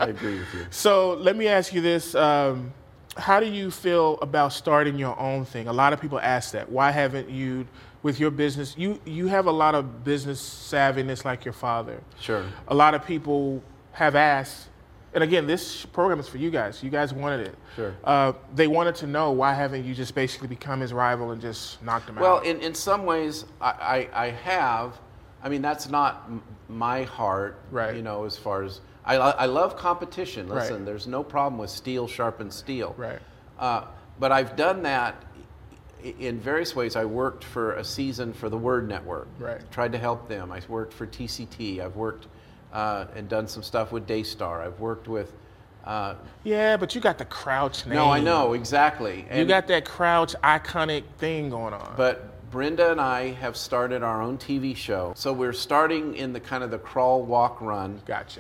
So let me ask you this. How do you feel about starting your own thing? A lot of people ask that. Why haven't you, with your business, you have a lot of business savviness like your father. Sure. A lot of people have asked, and again, this program is for you guys. You guys wanted it. Sure. They wanted to know, why haven't you just basically become his rival and just knocked him out? Well, in some ways, I have. I mean, that's not my heart, right. As far as, I love competition. Listen, right. There's no problem with steel sharpens steel. Right. But I've done that in various ways. I worked for a season for the Word Network. Right. Tried to help them. I worked for TCT. I've worked and done some stuff with Daystar. I've worked with... yeah, but you got the Crouch name. No, I know, exactly. And you got that Crouch iconic thing going on. But Brenda and I have started our own TV show. So we're starting in the kind of the crawl, walk, run. Gotcha.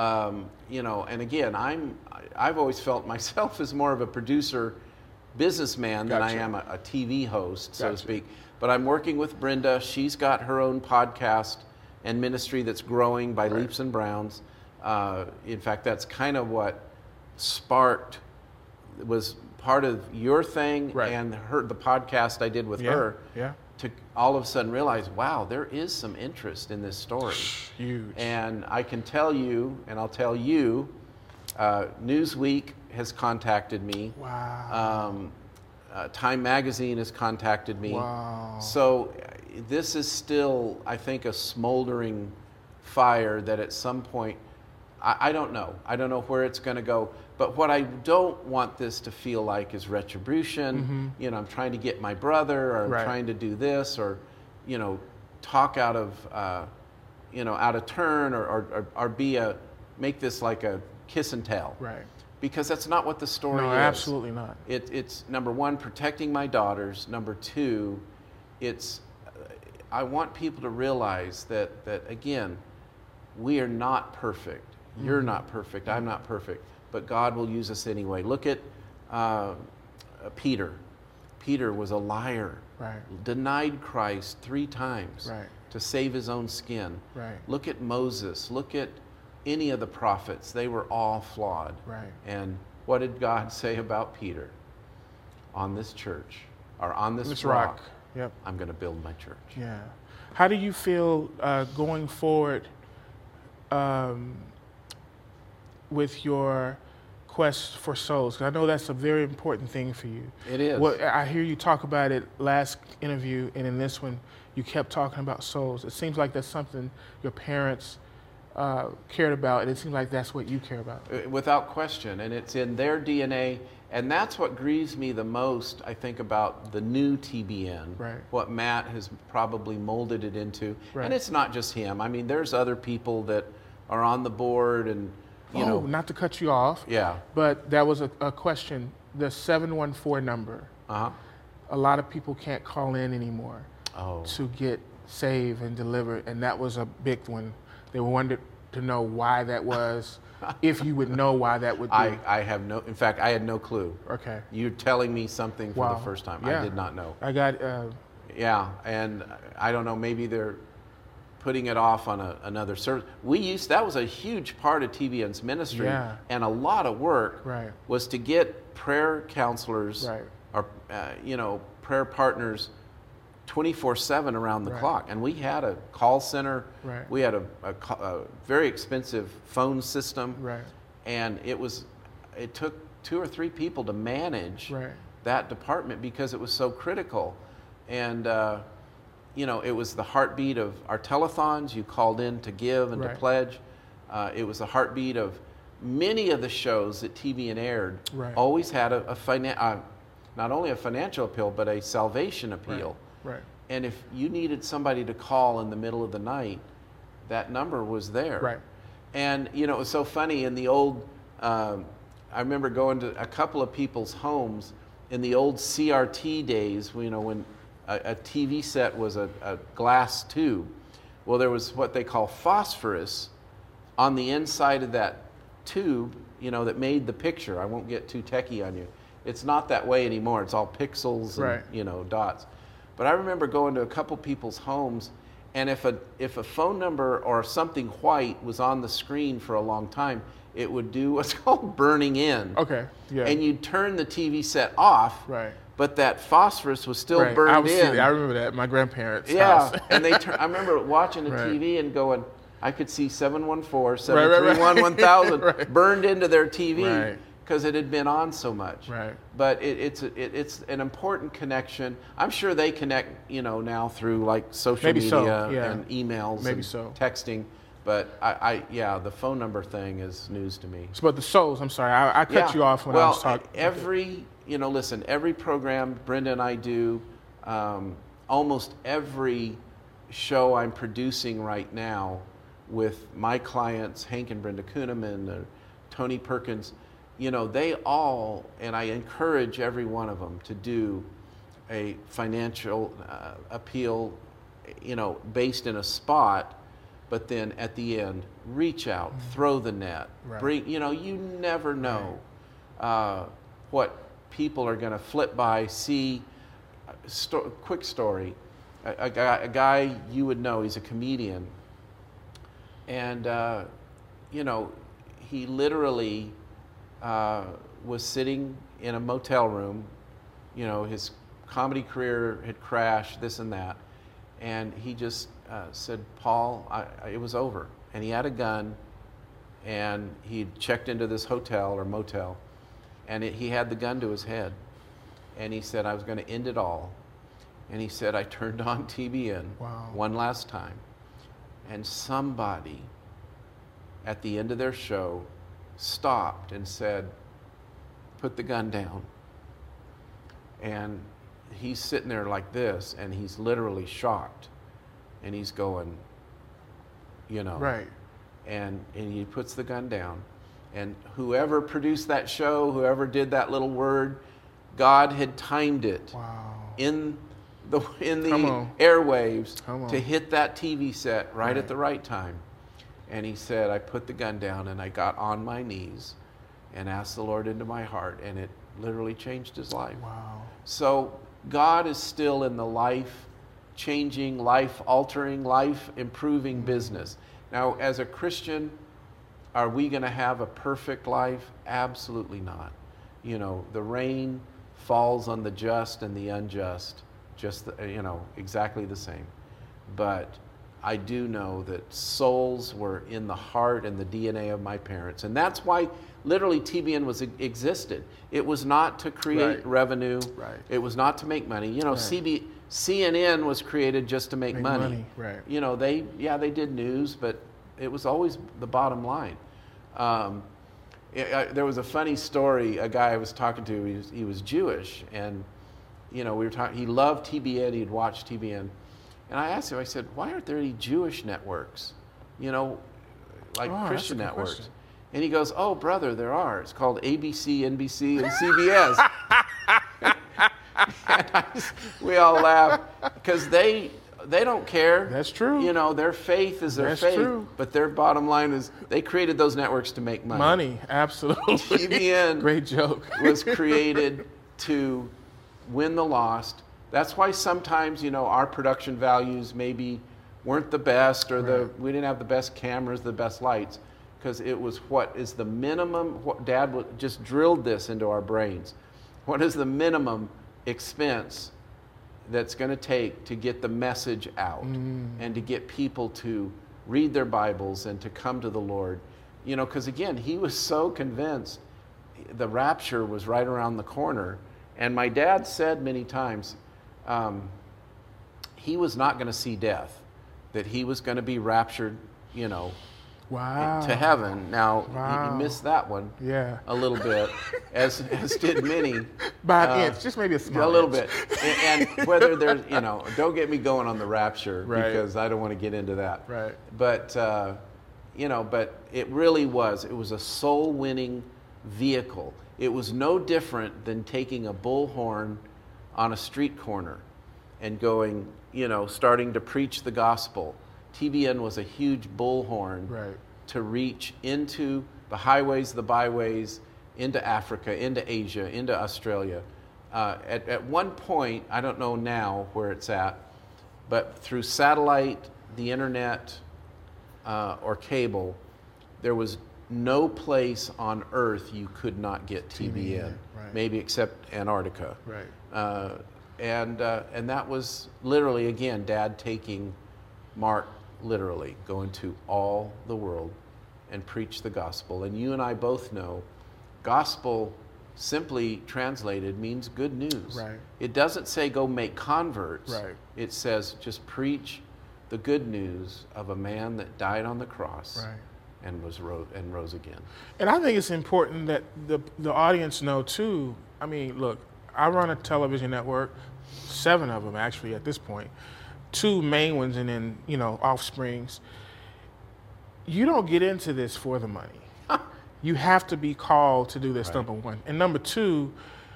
And again, I've always felt myself as more of a producer, businessman than I am a TV host, so to speak. But I'm working with Brenda. She's got her own podcast and ministry that's growing by leaps and bounds. In fact, that's kind of what was part of your thing and the podcast I did with her. Yeah. To all of a sudden realize, wow, there is some interest in this story. Huge. And I can tell you, and I'll tell you, Newsweek has contacted me. Wow. Time Magazine has contacted me. Wow. So this is still, I think, a smoldering fire that at some point, I don't know. I don't know where it's going to go. But what I don't want this to feel like is retribution. Mm-hmm. I'm trying to get my brother, or I'm trying to do this, or, talk out of, out of turn, or make this like a kiss and tell. Right. Because that's not what the story is. No, absolutely not. It's number one, protecting my daughters. Number two, I want people to realize that again, we are not perfect. You're not perfect. I'm not perfect. But God will use us anyway. Look at Peter. Peter was a liar. Right. Denied Christ 3 times to save his own skin. Right. Look at Moses. Look at any of the prophets. They were all flawed. Right. And what did God say about Peter? On this church, or on this rock, yep, I'm going to build my church. Yeah. How do you feel going forward with your quest for souls? 'Cause I know that's a very important thing for you. It is. Well, I hear you talk about it last interview, and in this one, you kept talking about souls. It seems like that's something your parents cared about, and it seems like that's what you care about. Without question, and it's in their DNA, and that's what grieves me the most, I think, about the new TBN, what Matt has probably molded it into. And it's not just him. I mean, there's other people that are on the board, and not to cut you off. Yeah. But that was a question. The 714 number. Uh-huh. A lot of people can't call in anymore to get saved and delivered, and that was a big one. They wanted to know why that was, if you would know why that would be. I have in fact, I had no clue. Okay. You're telling me something for the first time. Yeah. I did not know. I got. Yeah, and I don't know, maybe they're putting it off on another service. That was a huge part of TBN's ministry, and a lot of work was to get prayer counselors or prayer partners 24/7 around the clock. And we had a call center. We had a very expensive phone system. And it took 2 or 3 people to manage that department because it was so critical. And it was the heartbeat of our telethons. You called in to give and to pledge. It was the heartbeat of many of the shows that TBN aired. Right. Always had not only a financial appeal, but a salvation appeal. Right. And if you needed somebody to call in the middle of the night, that number was there. Right. And, you know, it was so funny in the old, I remember going to a couple of people's homes in the old CRT days, you know, when a TV set was a glass tube. Well, there was what they call phosphorus on the inside of that tube, you know, that made the picture. I won't get too techie on you. It's not that way anymore. It's all pixels and, you know, dots. But I remember going to a couple people's homes, and if a phone number or something white was on the screen for a long time, it would do what's called burning in. Okay. Yeah. And you'd turn the TV set off. Right. But that phosphorus was still burned in. I remember that. My grandparents' house. And I remember watching the TV and going, I could see 714, 731, 1000 burned into their TV because it had been on so much. Right. But it's an important connection. I'm sure they connect, you know, now through like social media and emails and texting. But the phone number thing is news to me. But the souls, I'm sorry, I cut you off when I was talking. You know, listen, every program Brenda and I do, almost every show I'm producing right now with my clients, Hank and Brenda Kuhneman, Tony Perkins, you know, they all, and I encourage every one of them to do a financial appeal, you know, based in a spot, but then at the end, reach out, throw the net, bring, you know, you never know what people are going to flip by, see. Quick story, a guy you would know, he's a comedian, and you know, he literally was sitting in a motel room. You know, his comedy career had crashed, this and that, and he just said, Paul, it was over. And he had a gun, and he checked into this hotel or motel, and he had the gun to his head. And he said, I was going to end it all. And he said, I turned on TBN one last time. And somebody at the end of their show stopped and said, put the gun down. And he's sitting there like this, and he's literally shocked. And he's going, you know. Right. And he puts the gun down. And whoever produced that show, whoever did that little word, God had timed it in the airwaves to hit that TV set right at the right time. And he said, I put the gun down and I got on my knees and asked the Lord into my heart, and it literally changed his life. Wow. So God is still in the life-changing, life-altering, life-improving business. Now, as a Christian, are we going to have a perfect life? Absolutely not. You know, the rain falls on the just and the unjust, you know, exactly the same. But I do know that souls were in the heart and the DNA of my parents. And that's why literally TBN existed. It was not to create revenue. Right. It was not to make money. You know, CNN was created just to make money. Right. You know, they did news, but it was always the bottom line. There was a funny story. A guy I was talking to, he was Jewish, and you know, we were talking. He loved TBN. He'd watched TBN, and I asked him. I said, "Why aren't there any Jewish networks? You know, like Christian networks?" And he goes, "Oh, brother, there are. It's called ABC, NBC, and CBS." And we all laugh because they don't care. That's true. You know, their faith is their faith. True. But their bottom line is they created those networks to make money. Money, absolutely. TBN great joke. was created to win the lost. That's why sometimes, you know, our production values maybe weren't the best, or we didn't have the best cameras, the best lights, because it was what is the minimum. Dad just drilled this into our brains. What is the minimum expense that's going to take to get the message out and to get people to read their Bibles and to come to the Lord? You know, because again, he was so convinced the rapture was right around the corner. And my dad said many times he was not going to see death, that he was going to be raptured, you know, to heaven. Now, he missed that one a little bit, as did many. By an inch, just maybe a small little bit. And whether there's, don't get me going on the rapture, because I don't want to get into that. Right. But, but it really was. It was a soul-winning vehicle. It was no different than taking a bullhorn on a street corner and going, starting to preach the gospel. TBN was a huge bullhorn to reach into the highways, the byways, into Africa, into Asia, into Australia. At one point, I don't know now where it's at, but through satellite, the internet, or cable, there was no place on Earth you could not get TBN, maybe except Antarctica. Right. And that was literally, again, Dad taking Mark literally, going to all the world and preach the gospel. And you and I both know, gospel simply translated means good news. Right. It doesn't say go make converts. Right. It says just preach the good news of a man that died on the cross. Right. And rose again. And I think it's important that the audience know too. I mean, look, I run a television network, 7 of them actually at this point, 2 main ones, and then offsprings. You don't get into this for the money. You have to be called to do this. Number one, and number two,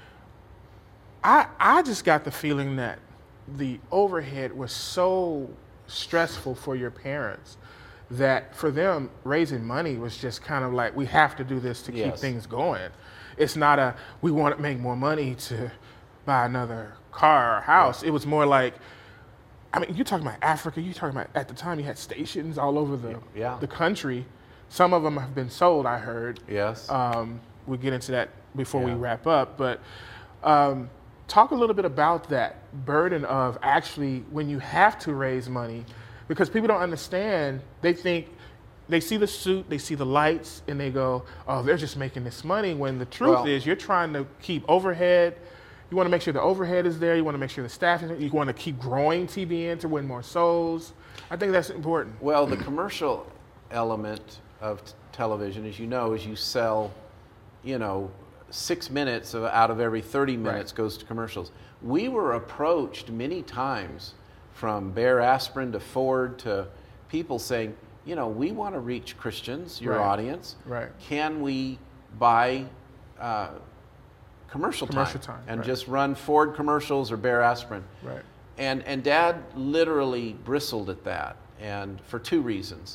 I just got the feeling that the overhead was so stressful for your parents that for them, raising money was just kind of like, we have to do this to keep things going. It's not we want to make more money to buy another car or house. It was more like, you're talking about Africa, you're talking about, at the time you had stations all over the country. Some of them have been sold, I heard. Yes. We'll get into that before we wrap up. But talk a little bit about that burden of actually, when you have to raise money, because people don't understand. They think, they see the suit, they see the lights, and they go, oh, they're just making this money, when the truth is you're trying to keep overhead. You want to make sure the overhead is there. You want to make sure the staff is there. You want to keep growing TBN to win more souls. I think that's important. Well, the commercial element of television, as you know, is you sell, 6 minutes out of every 30 minutes goes to commercials. We were approached many times from Bayer Aspirin to Ford to people saying, we want to reach Christians, your audience. Right. Can we buy commercial time and just run Ford commercials or Bayer Aspirin? Right. And Dad literally bristled at that, and for 2 reasons.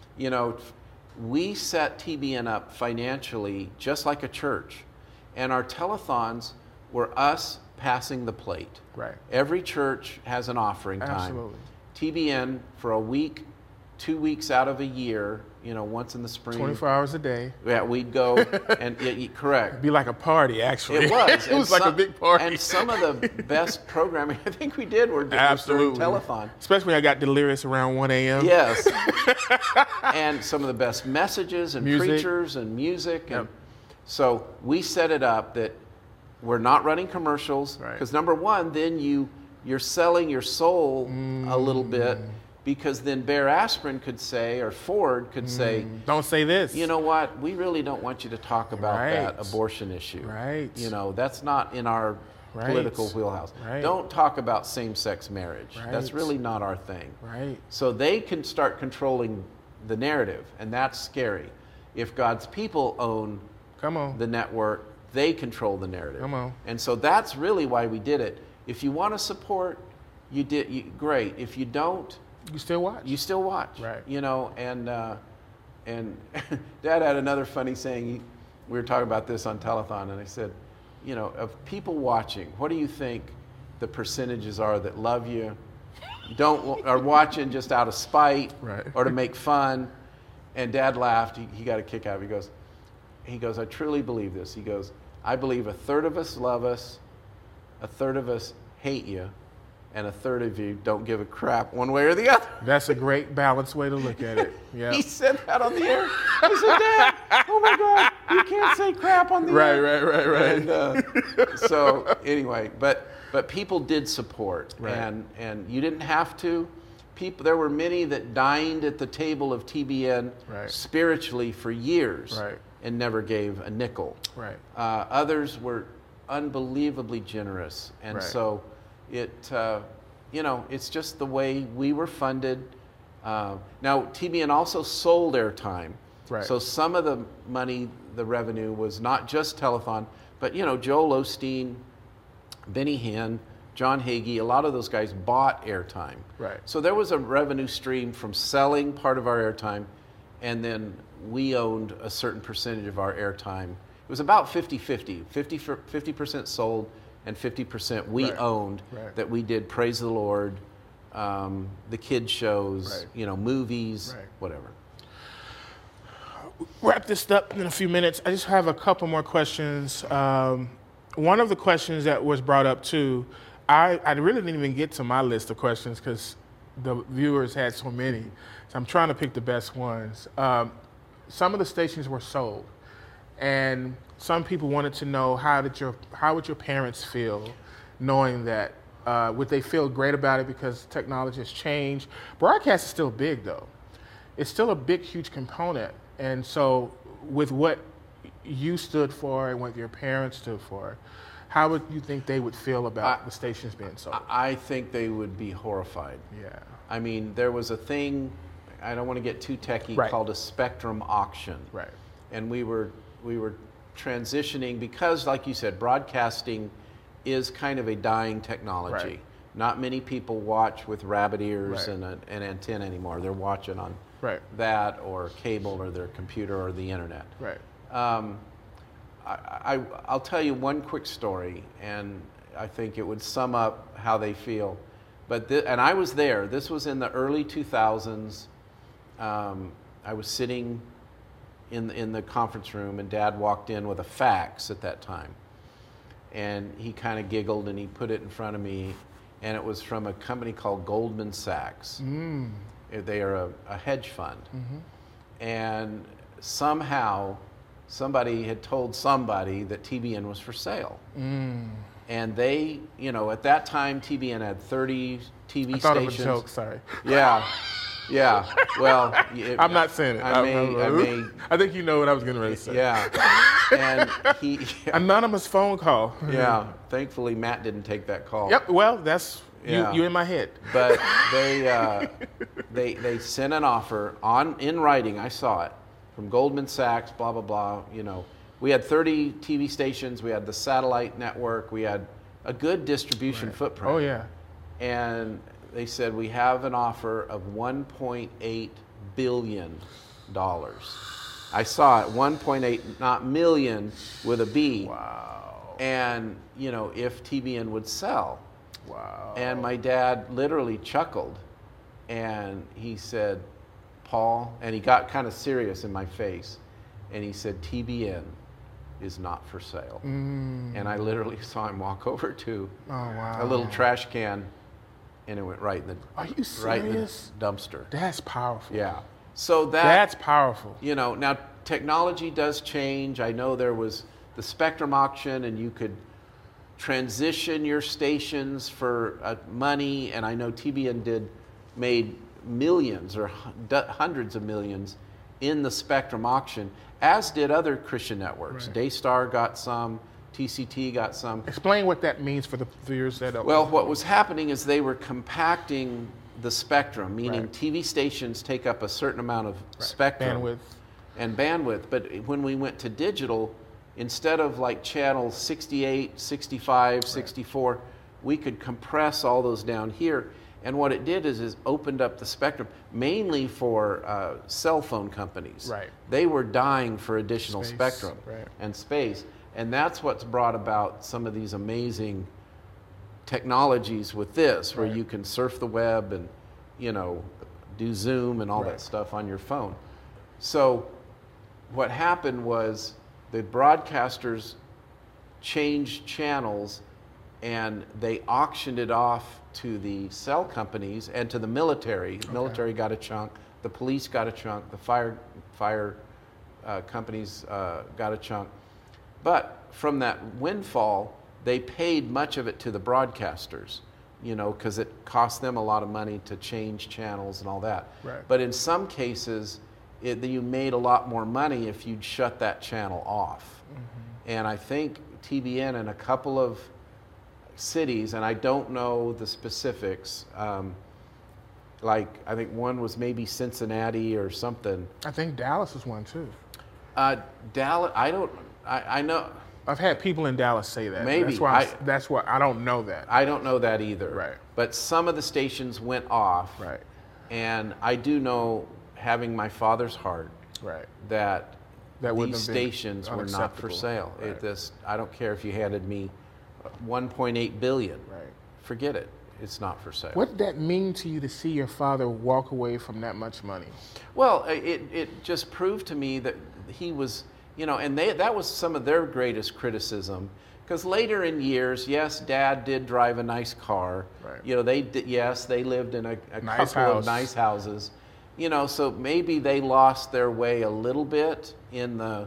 We set TBN up financially just like a church, and our telethons were us passing the plate. Right. Every church has an offering time. Absolutely. TBN for a week, 2 weeks out of a year, once in the spring. 24 hours a day. Yeah, we'd go and correct. It'd be like a party, actually. It was. It was like a big party. And some of the best programming I think we did were during telethon. Especially when I got delirious around 1 a.m. Yes. And some of the best messages and music. Preachers and music. And so we set it up that we're not running commercials. Because number one, then you're selling your soul a little bit. Because then Bayer Aspirin could say, or Ford could say, don't say this. You know what? We really don't want you to talk about that abortion issue. Right. That's not in our political wheelhouse. Right. Don't talk about same-sex marriage. Right. That's really not our thing. Right. So they can start controlling the narrative, and that's scary. If God's people own the network, they control the narrative. Come on. And so that's really why we did it. If you want to support, great. If you don't, you still watch. You still watch. Right. And Dad had another funny saying. We were talking about this on telethon, and I said, of people watching, what do you think the percentages are that love you, are watching just out of spite or to make fun? And Dad laughed. He got a kick out of it. He goes, I truly believe this. He goes, I believe 1/3 of us love us, 1/3 of us hate you, and 1/3 of you don't give a crap one way or the other. That's a great balanced way to look at it. Yeah. He said that on the air. I said, Dad, oh my God, you can't say crap on the air. Right. And, so anyway, but people did support, and you didn't have to, there were many that dined at the table of TBN spiritually for years and never gave a nickel. Others were unbelievably generous, and so it, it's just the way we were funded. Now, TBN also sold airtime, so some of the money, the revenue, was not just telethon, but Joel Osteen, Benny Hinn, John Hagee, a lot of those guys bought airtime. So there was a revenue stream from selling part of our airtime, and then we owned a certain percentage of our airtime. It was about 50-50, 50% sold and 50% we owned, that we did Praise the Lord, the kid shows, movies, whatever. Wrap this up in a few minutes. I just have a couple more questions. One of the questions that was brought up too, I really didn't even get to my list of questions because the viewers had so many. So I'm trying to pick the best ones. Some of the stations were sold, and some people wanted to know how would your parents feel knowing that? Would they feel great about it because technology has changed? Broadcast is still big though. It's still a big, huge component. And so with what you stood for and what your parents stood for, how would you think they would feel about the stations being sold? I think they would be horrified. Yeah. I mean, there was a thing, I don't want to get too techie, called a spectrum auction. And we were transitioning because, like you said, broadcasting is kind of a dying technology. Not many people watch with rabbit ears and an antenna anymore. They're watching on that or cable or their computer or the internet. I'll tell you one quick story, and I think it would sum up how they feel. And I was there. This was in the early 2000s. I was sitting in the conference room, and Dad walked in with a fax at that time. And he kind of giggled, and he put it in front of me, and it was from a company called Goldman Sachs. They are a hedge fund. And somehow somebody had told somebody that TBN was for sale. And they, at that time, TBN had 30 TV stations. I thought it was a joke, sorry. Yeah. Well, I'm not saying it. I think you know what I was getting ready to say. Yeah. And anonymous phone call. Yeah. Thankfully, Matt didn't take that call. Yep. Well, that's you in my head. But they sent an offer in writing. I saw it from Goldman Sachs. Blah blah blah. We had 30 TV stations. We had the satellite network. We had a good distribution footprint. Oh yeah. And they said, we have an offer of $1.8 billion. I saw it, 1.8, not million, with a B. Wow. And, if TBN would sell. Wow. And my dad literally chuckled. And he said, Paul, and he got kind of serious in my face. And he said, TBN is not for sale. And I literally saw him walk over to a little trash can. And it went right in the dumpster. That's powerful. Yeah. So that's powerful. Now technology does change. I know there was the spectrum auction, and you could transition your stations for money. And I know TBN made millions or hundreds of millions in the spectrum auction, as did other Christian networks. Daystar got some. TCT got some. Explain what that means for the viewers that don't. Well, what was happening is they were compacting the spectrum, meaning TV stations take up a certain amount of spectrum bandwidth. But when we went to digital, instead of like channels 68, 65, 64, we could compress all those down here. And what it did is opened up the spectrum, mainly for cell phone companies. They were dying for additional spectrum and space. And that's what's brought about some of these amazing technologies with this, where you can surf the web and, do Zoom and all that stuff on your phone. So what happened was the broadcasters changed channels, and they auctioned it off to the cell companies and to the military. The military got a chunk, the police got a chunk, the fire companies got a chunk. But from that windfall, they paid much of it to the broadcasters. because it costs them a lot of money to change channels and all that. Right. But in some cases, you made a lot more money if you'd shut that channel off. And I think TBN in a couple of cities, and I don't know the specifics, like I think one was maybe Cincinnati or something. I think Dallas is one too. Dallas, I know. I've had people in Dallas say that. Maybe. That's why I don't know that. I don't know that either. Right. But some of the stations went off. Right. And I do know, having my father's heart, right, that these stations were not for sale. Right. I don't care if you handed me $1.8 billion. Right. Forget it. It's not for sale. What did that mean to you to see your father walk away from that much money? Well, it just proved to me that he was, and that was some of their greatest criticism. Because later in years, yes, Dad did drive a nice car. Right. They lived in a nice couple of nice houses. So maybe they lost their way a little bit in the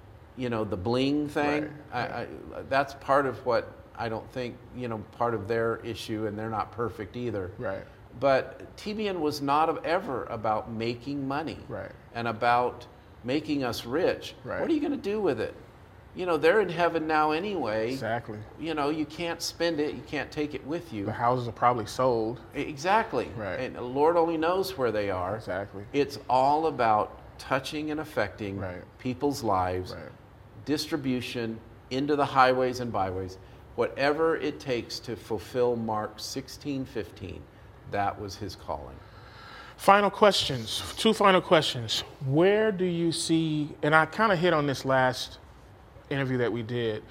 bling thing. Right. That's part of what I don't think, part of their issue, and they're not perfect either. Right. But TBN was not ever about making money. Right. And about making us rich. Right. What are you going to do with it? They're in heaven now anyway. Exactly. You can't spend it. You can't take it with you. The houses are probably sold. Exactly. Right. And the Lord only knows where they are. Exactly. It's all about touching and affecting people's lives, distribution into the highways and byways, whatever it takes to fulfill Mark 16:15. That was his calling. Final questions. 2 final questions. Where do you see, and I kind of hit on this last interview that we did,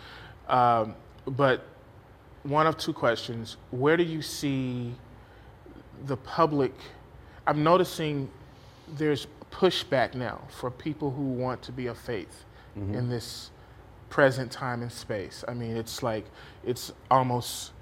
but one of 2 questions. Where do you see the public? I'm noticing there's pushback now for people who want to be of faith in this present time and space. I mean, it's like it's almost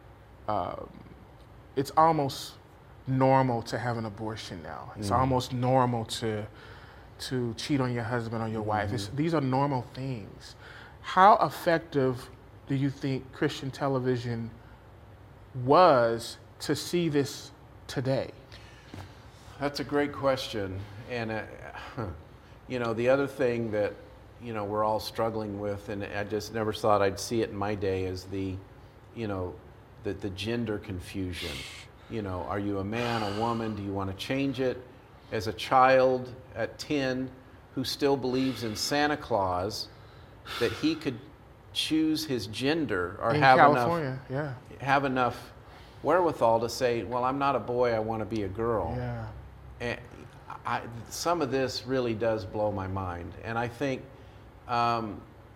normal to have an abortion now. It's almost normal to cheat on your husband or your wife. These are normal things. How effective do you think Christian television was to see this today? That's a great question. And, the other thing that, we're all struggling with, and I just never thought I'd see it in my day, is the gender confusion. Are you a man, a woman? Do you want to change it? As a child at 10 who still believes in Santa Claus, that he could choose his gender or have enough wherewithal to say, well, I'm not a boy, I want to be a girl. Yeah. And some of this really does blow my mind. And I think, I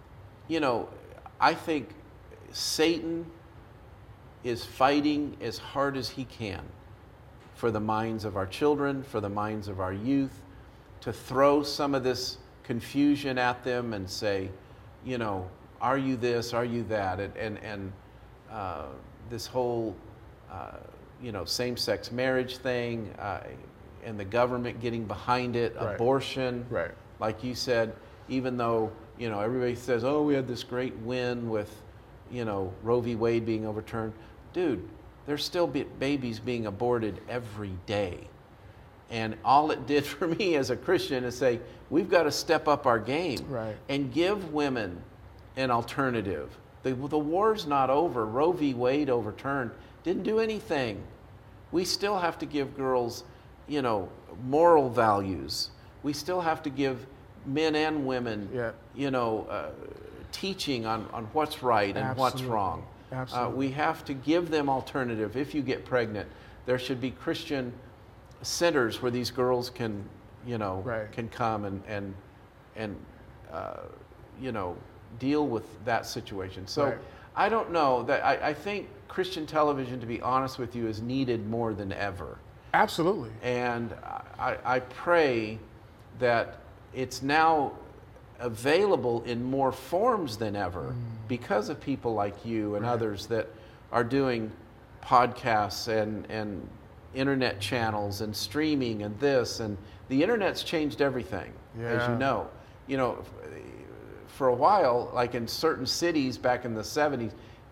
think Satan is fighting as hard as he can for the minds of our children, for the minds of our youth, to throw some of this confusion at them and say, are you this, are you that? And this whole, same-sex marriage thing, and the government getting behind it, abortion. Right. Like you said, even though, everybody says, oh, we had this great win with, Roe v. Wade being overturned. Dude, there's still babies being aborted every day. And all it did for me as a Christian is say, we've got to step up our game and give women an alternative. The war's not over. Roe v. Wade overturned. Didn't do anything. We still have to give girls, moral values. We still have to give men and women, teaching on what's right and what's wrong. Absolutely. We have to give them alternative. If you get pregnant, there should be Christian centers where these girls can, can come and deal with that situation. So I don't know that I think Christian television, to be honest with you, is needed more than ever. Absolutely. And I pray that it's now available in more forms than ever because of people like you and others that are doing podcasts and internet channels and streaming and this, and the internet's changed everything, as you know. For a while, like in certain cities back in the 70s,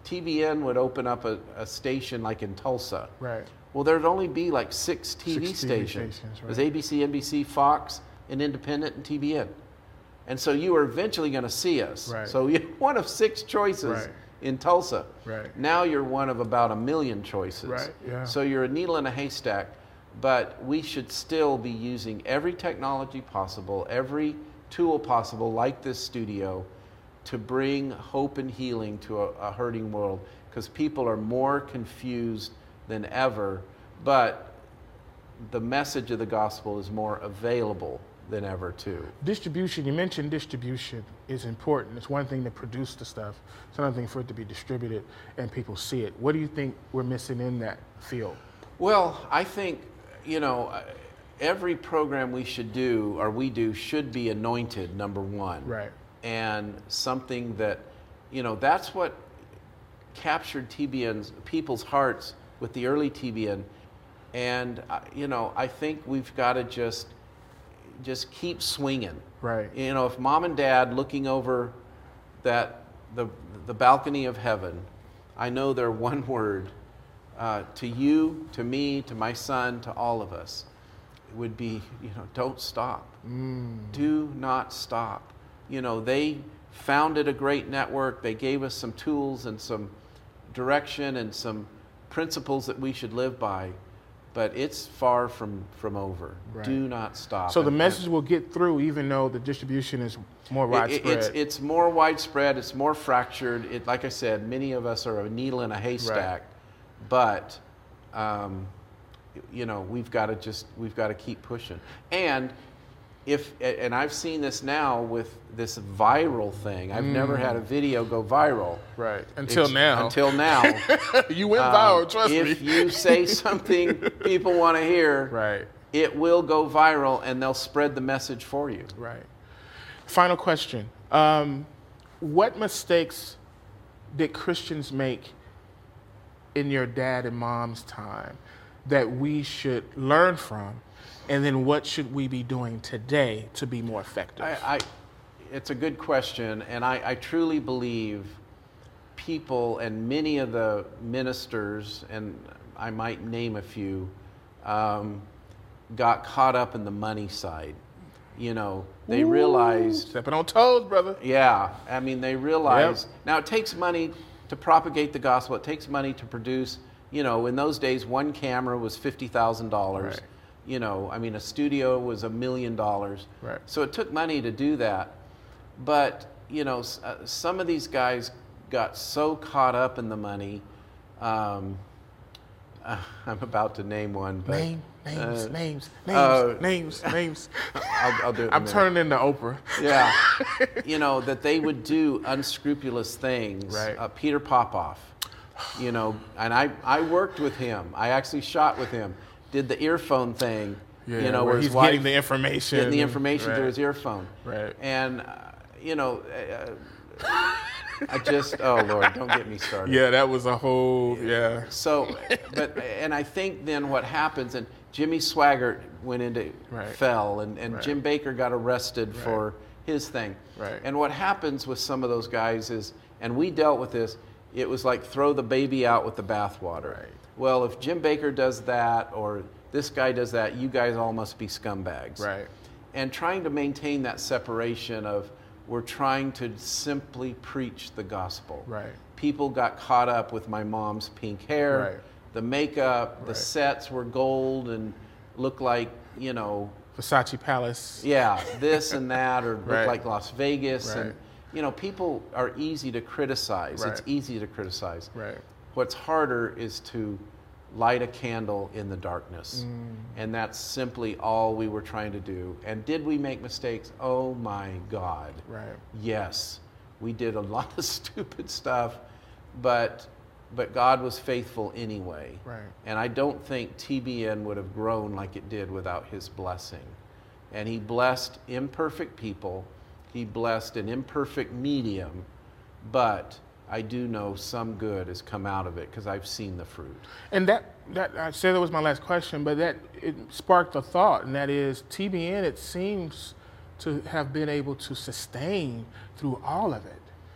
TBN would open up a station like in Tulsa. Right. Well, there'd only be like 6 TV stations. Right. There's ABC, NBC, Fox, and Independent, and TBN. And so you are eventually going to see us. Right. So you're one of 6 choices in Tulsa. Right. Now you're one of about 1 million choices. Right. Yeah. So you're a needle in a haystack, but we should still be using every technology possible, every tool possible, like this studio, to bring hope and healing to a hurting world, because people are more confused than ever, but the message of the gospel is more available than ever too. Distribution, you mentioned distribution is important. It's one thing to produce the stuff, it's another thing for it to be distributed and people see it. What do you think we're missing in that field? Well, I think, every program we should do, or we do, should be anointed, number one. Right. And something that, that's what captured TBN's people's hearts with the early TBN. And, I think we've got to just keep swinging. Right. If mom and dad looking over the balcony of heaven, I know they're one word to you, to me, to my son, to all of us. It would be, don't stop. Do not stop. They founded a great network. They gave us some tools and some direction and some principles that we should live by, but it's far from over. Right. Do not stop. So the message will get through even though the distribution is more widespread. It's more widespread. It's more fractured. Like I said, many of us are a needle in a haystack, but we've got to keep pushing. And I've seen this now with this viral thing. I've never had a video go viral. Right. Until now. You went viral, trust me. If you say something people want to hear, it will go viral and they'll spread the message for you. Right. Final question. What mistakes did Christians make in your dad and mom's time that we should learn from? And then what should we be doing today to be more effective? It's a good question, and I truly believe people and many of the ministers, and I might name a few, got caught up in the money side. They realized... Stepping on toes, brother. Yeah, they realized... Yep. Now, it takes money to propagate the gospel. It takes money to produce... in those days, one camera was $50,000. Right. A studio was $1 million. Right. So it took money to do that. But, some of these guys got so caught up in the money. I'm about to name one. But, names. I'll do it. I'm turning into Oprah. Yeah. That they would do unscrupulous things. Right. Peter Popoff. And I worked with him. I actually shot with him. Did the earphone thing, where he's getting the information. Getting the information through his earphone. Right. And, I just, oh Lord, don't get me started. Yeah, that was a whole, So, and I think then what happens, and Jimmy Swaggart went into, fell, and Jim Baker got arrested for his thing. Right. And what happens with some of those guys is, and we dealt with this, it was like throw the baby out with the bathwater. Right. Well, if Jim Baker does that, or this guy does that, you guys all must be scumbags. Right. And trying to maintain that separation of, we're trying to simply preach the gospel. Right. People got caught up with my mom's pink hair, the makeup, the sets were gold and looked like, Versace Palace. Yeah, this and that, or looked like Las Vegas. And, people are easy to criticize. It's easy to criticize. Right. What's harder is to light a candle in the darkness. And that's simply all we were trying to do. And did we make mistakes? Oh my God. Right. Yes. We did a lot of stupid stuff, but God was faithful anyway. Right. And I don't think TBN would have grown like it did without his blessing. And he blessed imperfect people. He blessed an imperfect medium, but I do know some good has come out of it because I've seen the fruit. And that I said that was my last question, but it sparked a thought, and that is TBN, it seems to have been able to sustain through all of it.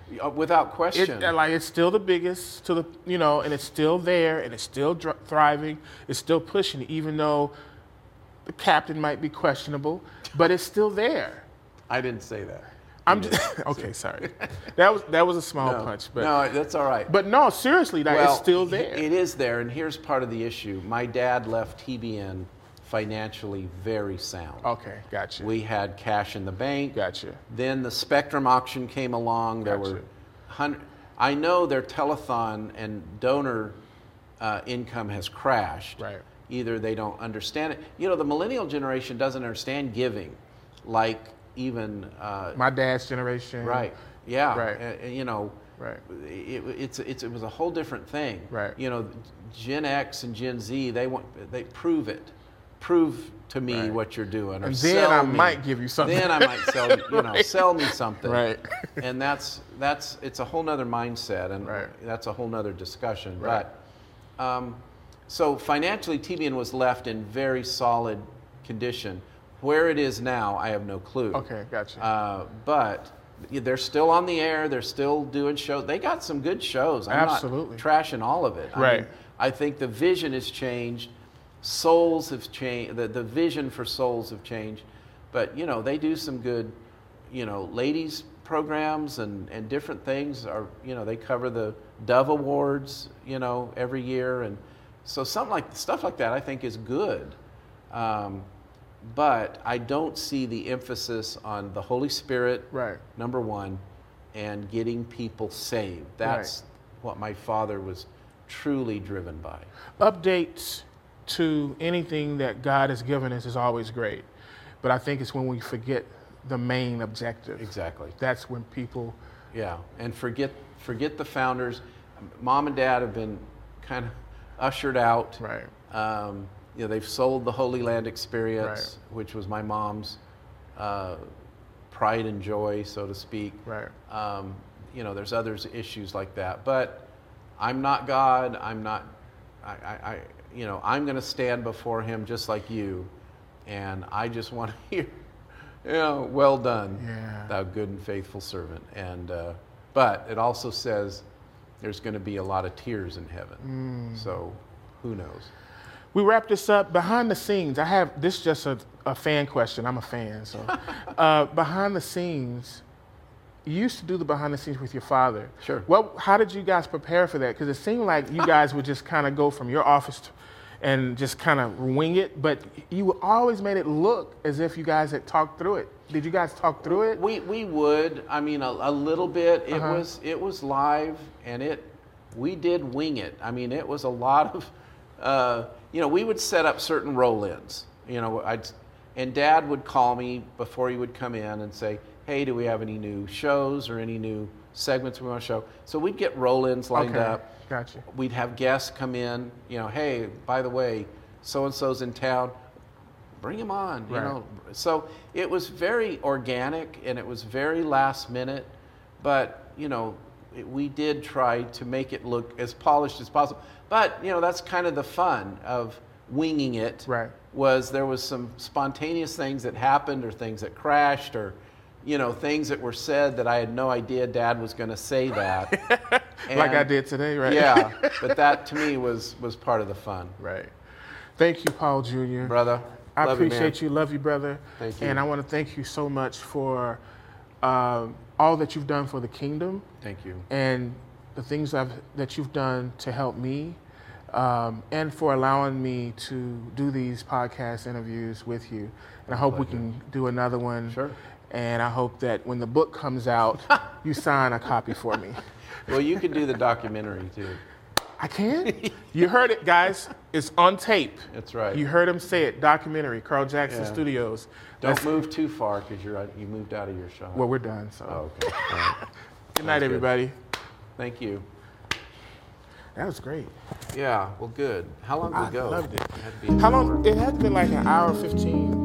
Without question. It's still the biggest and it's still there, and it's still thriving. It's still pushing, even though the captain might be questionable, but it's still there. I didn't say that. I'm just okay. Sorry, that was a small punch, but no, that's all right. But no, seriously, it's still there. It is there, and here's part of the issue. My dad left TBN financially very sound. Okay, gotcha. We had cash in the bank. Gotcha. Then the Spectrum auction came along. There were I know their telethon and donor income has crashed. Right. Either they don't understand it. The millennial generation doesn't understand giving, like even my dad's generation. Right. Yeah. Right. Right. It was a whole different thing. Right. Gen X and Gen Z, they prove it. Prove to me what you're doing, or and then I might give you something. Then I might sell you, sell me something. Right. And it's a whole nother mindset, and that's a whole nother discussion. Right. But so financially, TBN was left in very solid condition. Where it is now, I have no clue. Okay, gotcha. But they're still on the air. They're still doing shows. They got some good shows. I'm Absolutely. not trashing all of it. Right. I think the vision has changed. Souls have changed. The vision for souls have changed. But, they do some good, ladies programs and different things. They cover the Dove Awards, every year. And so stuff like that I think is good. But I don't see the emphasis on the Holy Spirit, number one, and getting people saved. That's what my father was truly driven by. Updates to anything that God has given us is always great. But I think it's when we forget the main objective. Exactly. That's when people... Yeah, and forget the founders. Mom and Dad have been kind of ushered out. Right. They've sold the Holy Land Experience, which was my mom's pride and joy, so to speak. Right. There's other issues like that. But I'm not God. I'm not... I'm going to stand before him just like you, and I just want to hear, well done, thou good and faithful servant. And but it also says there's going to be a lot of tears in heaven. So who knows? We wrap this up. Behind the scenes, I have this is just a fan question. I'm a fan, so behind the scenes. You used to do the behind the scenes with your father. Sure. How did you guys prepare for that? Because it seemed like you guys would just kind of go from your office and just kind of wing it, but you always made it look as if you guys had talked through it. Did you guys talk through it? We would. I mean, a little bit. It was live, and we did wing it. I mean, it was a lot of, we would set up certain roll-ins. And Dad would call me before he would come in and say, hey, do we have any new shows or any new segments we want to show? So we'd get roll-ins lined up. Gotcha. We'd have guests come in, hey, by the way, so-and-so's in town. Bring him on, So it was very organic, and it was very last minute. But, we did try to make it look as polished as possible. But, that's kind of the fun of winging it. Right. There was some spontaneous things that happened, or things that crashed, or things that were said that I had no idea Dad was going to say that. Like I did today, right? Yeah, but that to me was part of the fun. Right. Thank you, Paul Jr. Brother. I appreciate you. Love you, brother. Thank you. And I want to thank you so much for all that you've done for the kingdom. Thank you. And the things that you've done to help me, and for allowing me to do these podcast interviews with you. And I hope we can do another one. Sure. And I hope that when the book comes out, you sign a copy for me. Well, you can do the documentary too. I can? You heard it, guys. It's on tape. That's right. You heard him say it. Documentary, Carl Jackson Studios. Don't move too far, because you moved out of your shot. Well, we're done. So. Oh, okay. All right. Good night, everybody. Thank you. That was great. Yeah, well, good. How long did it go? I loved it. How long? It had to be like an hour 15.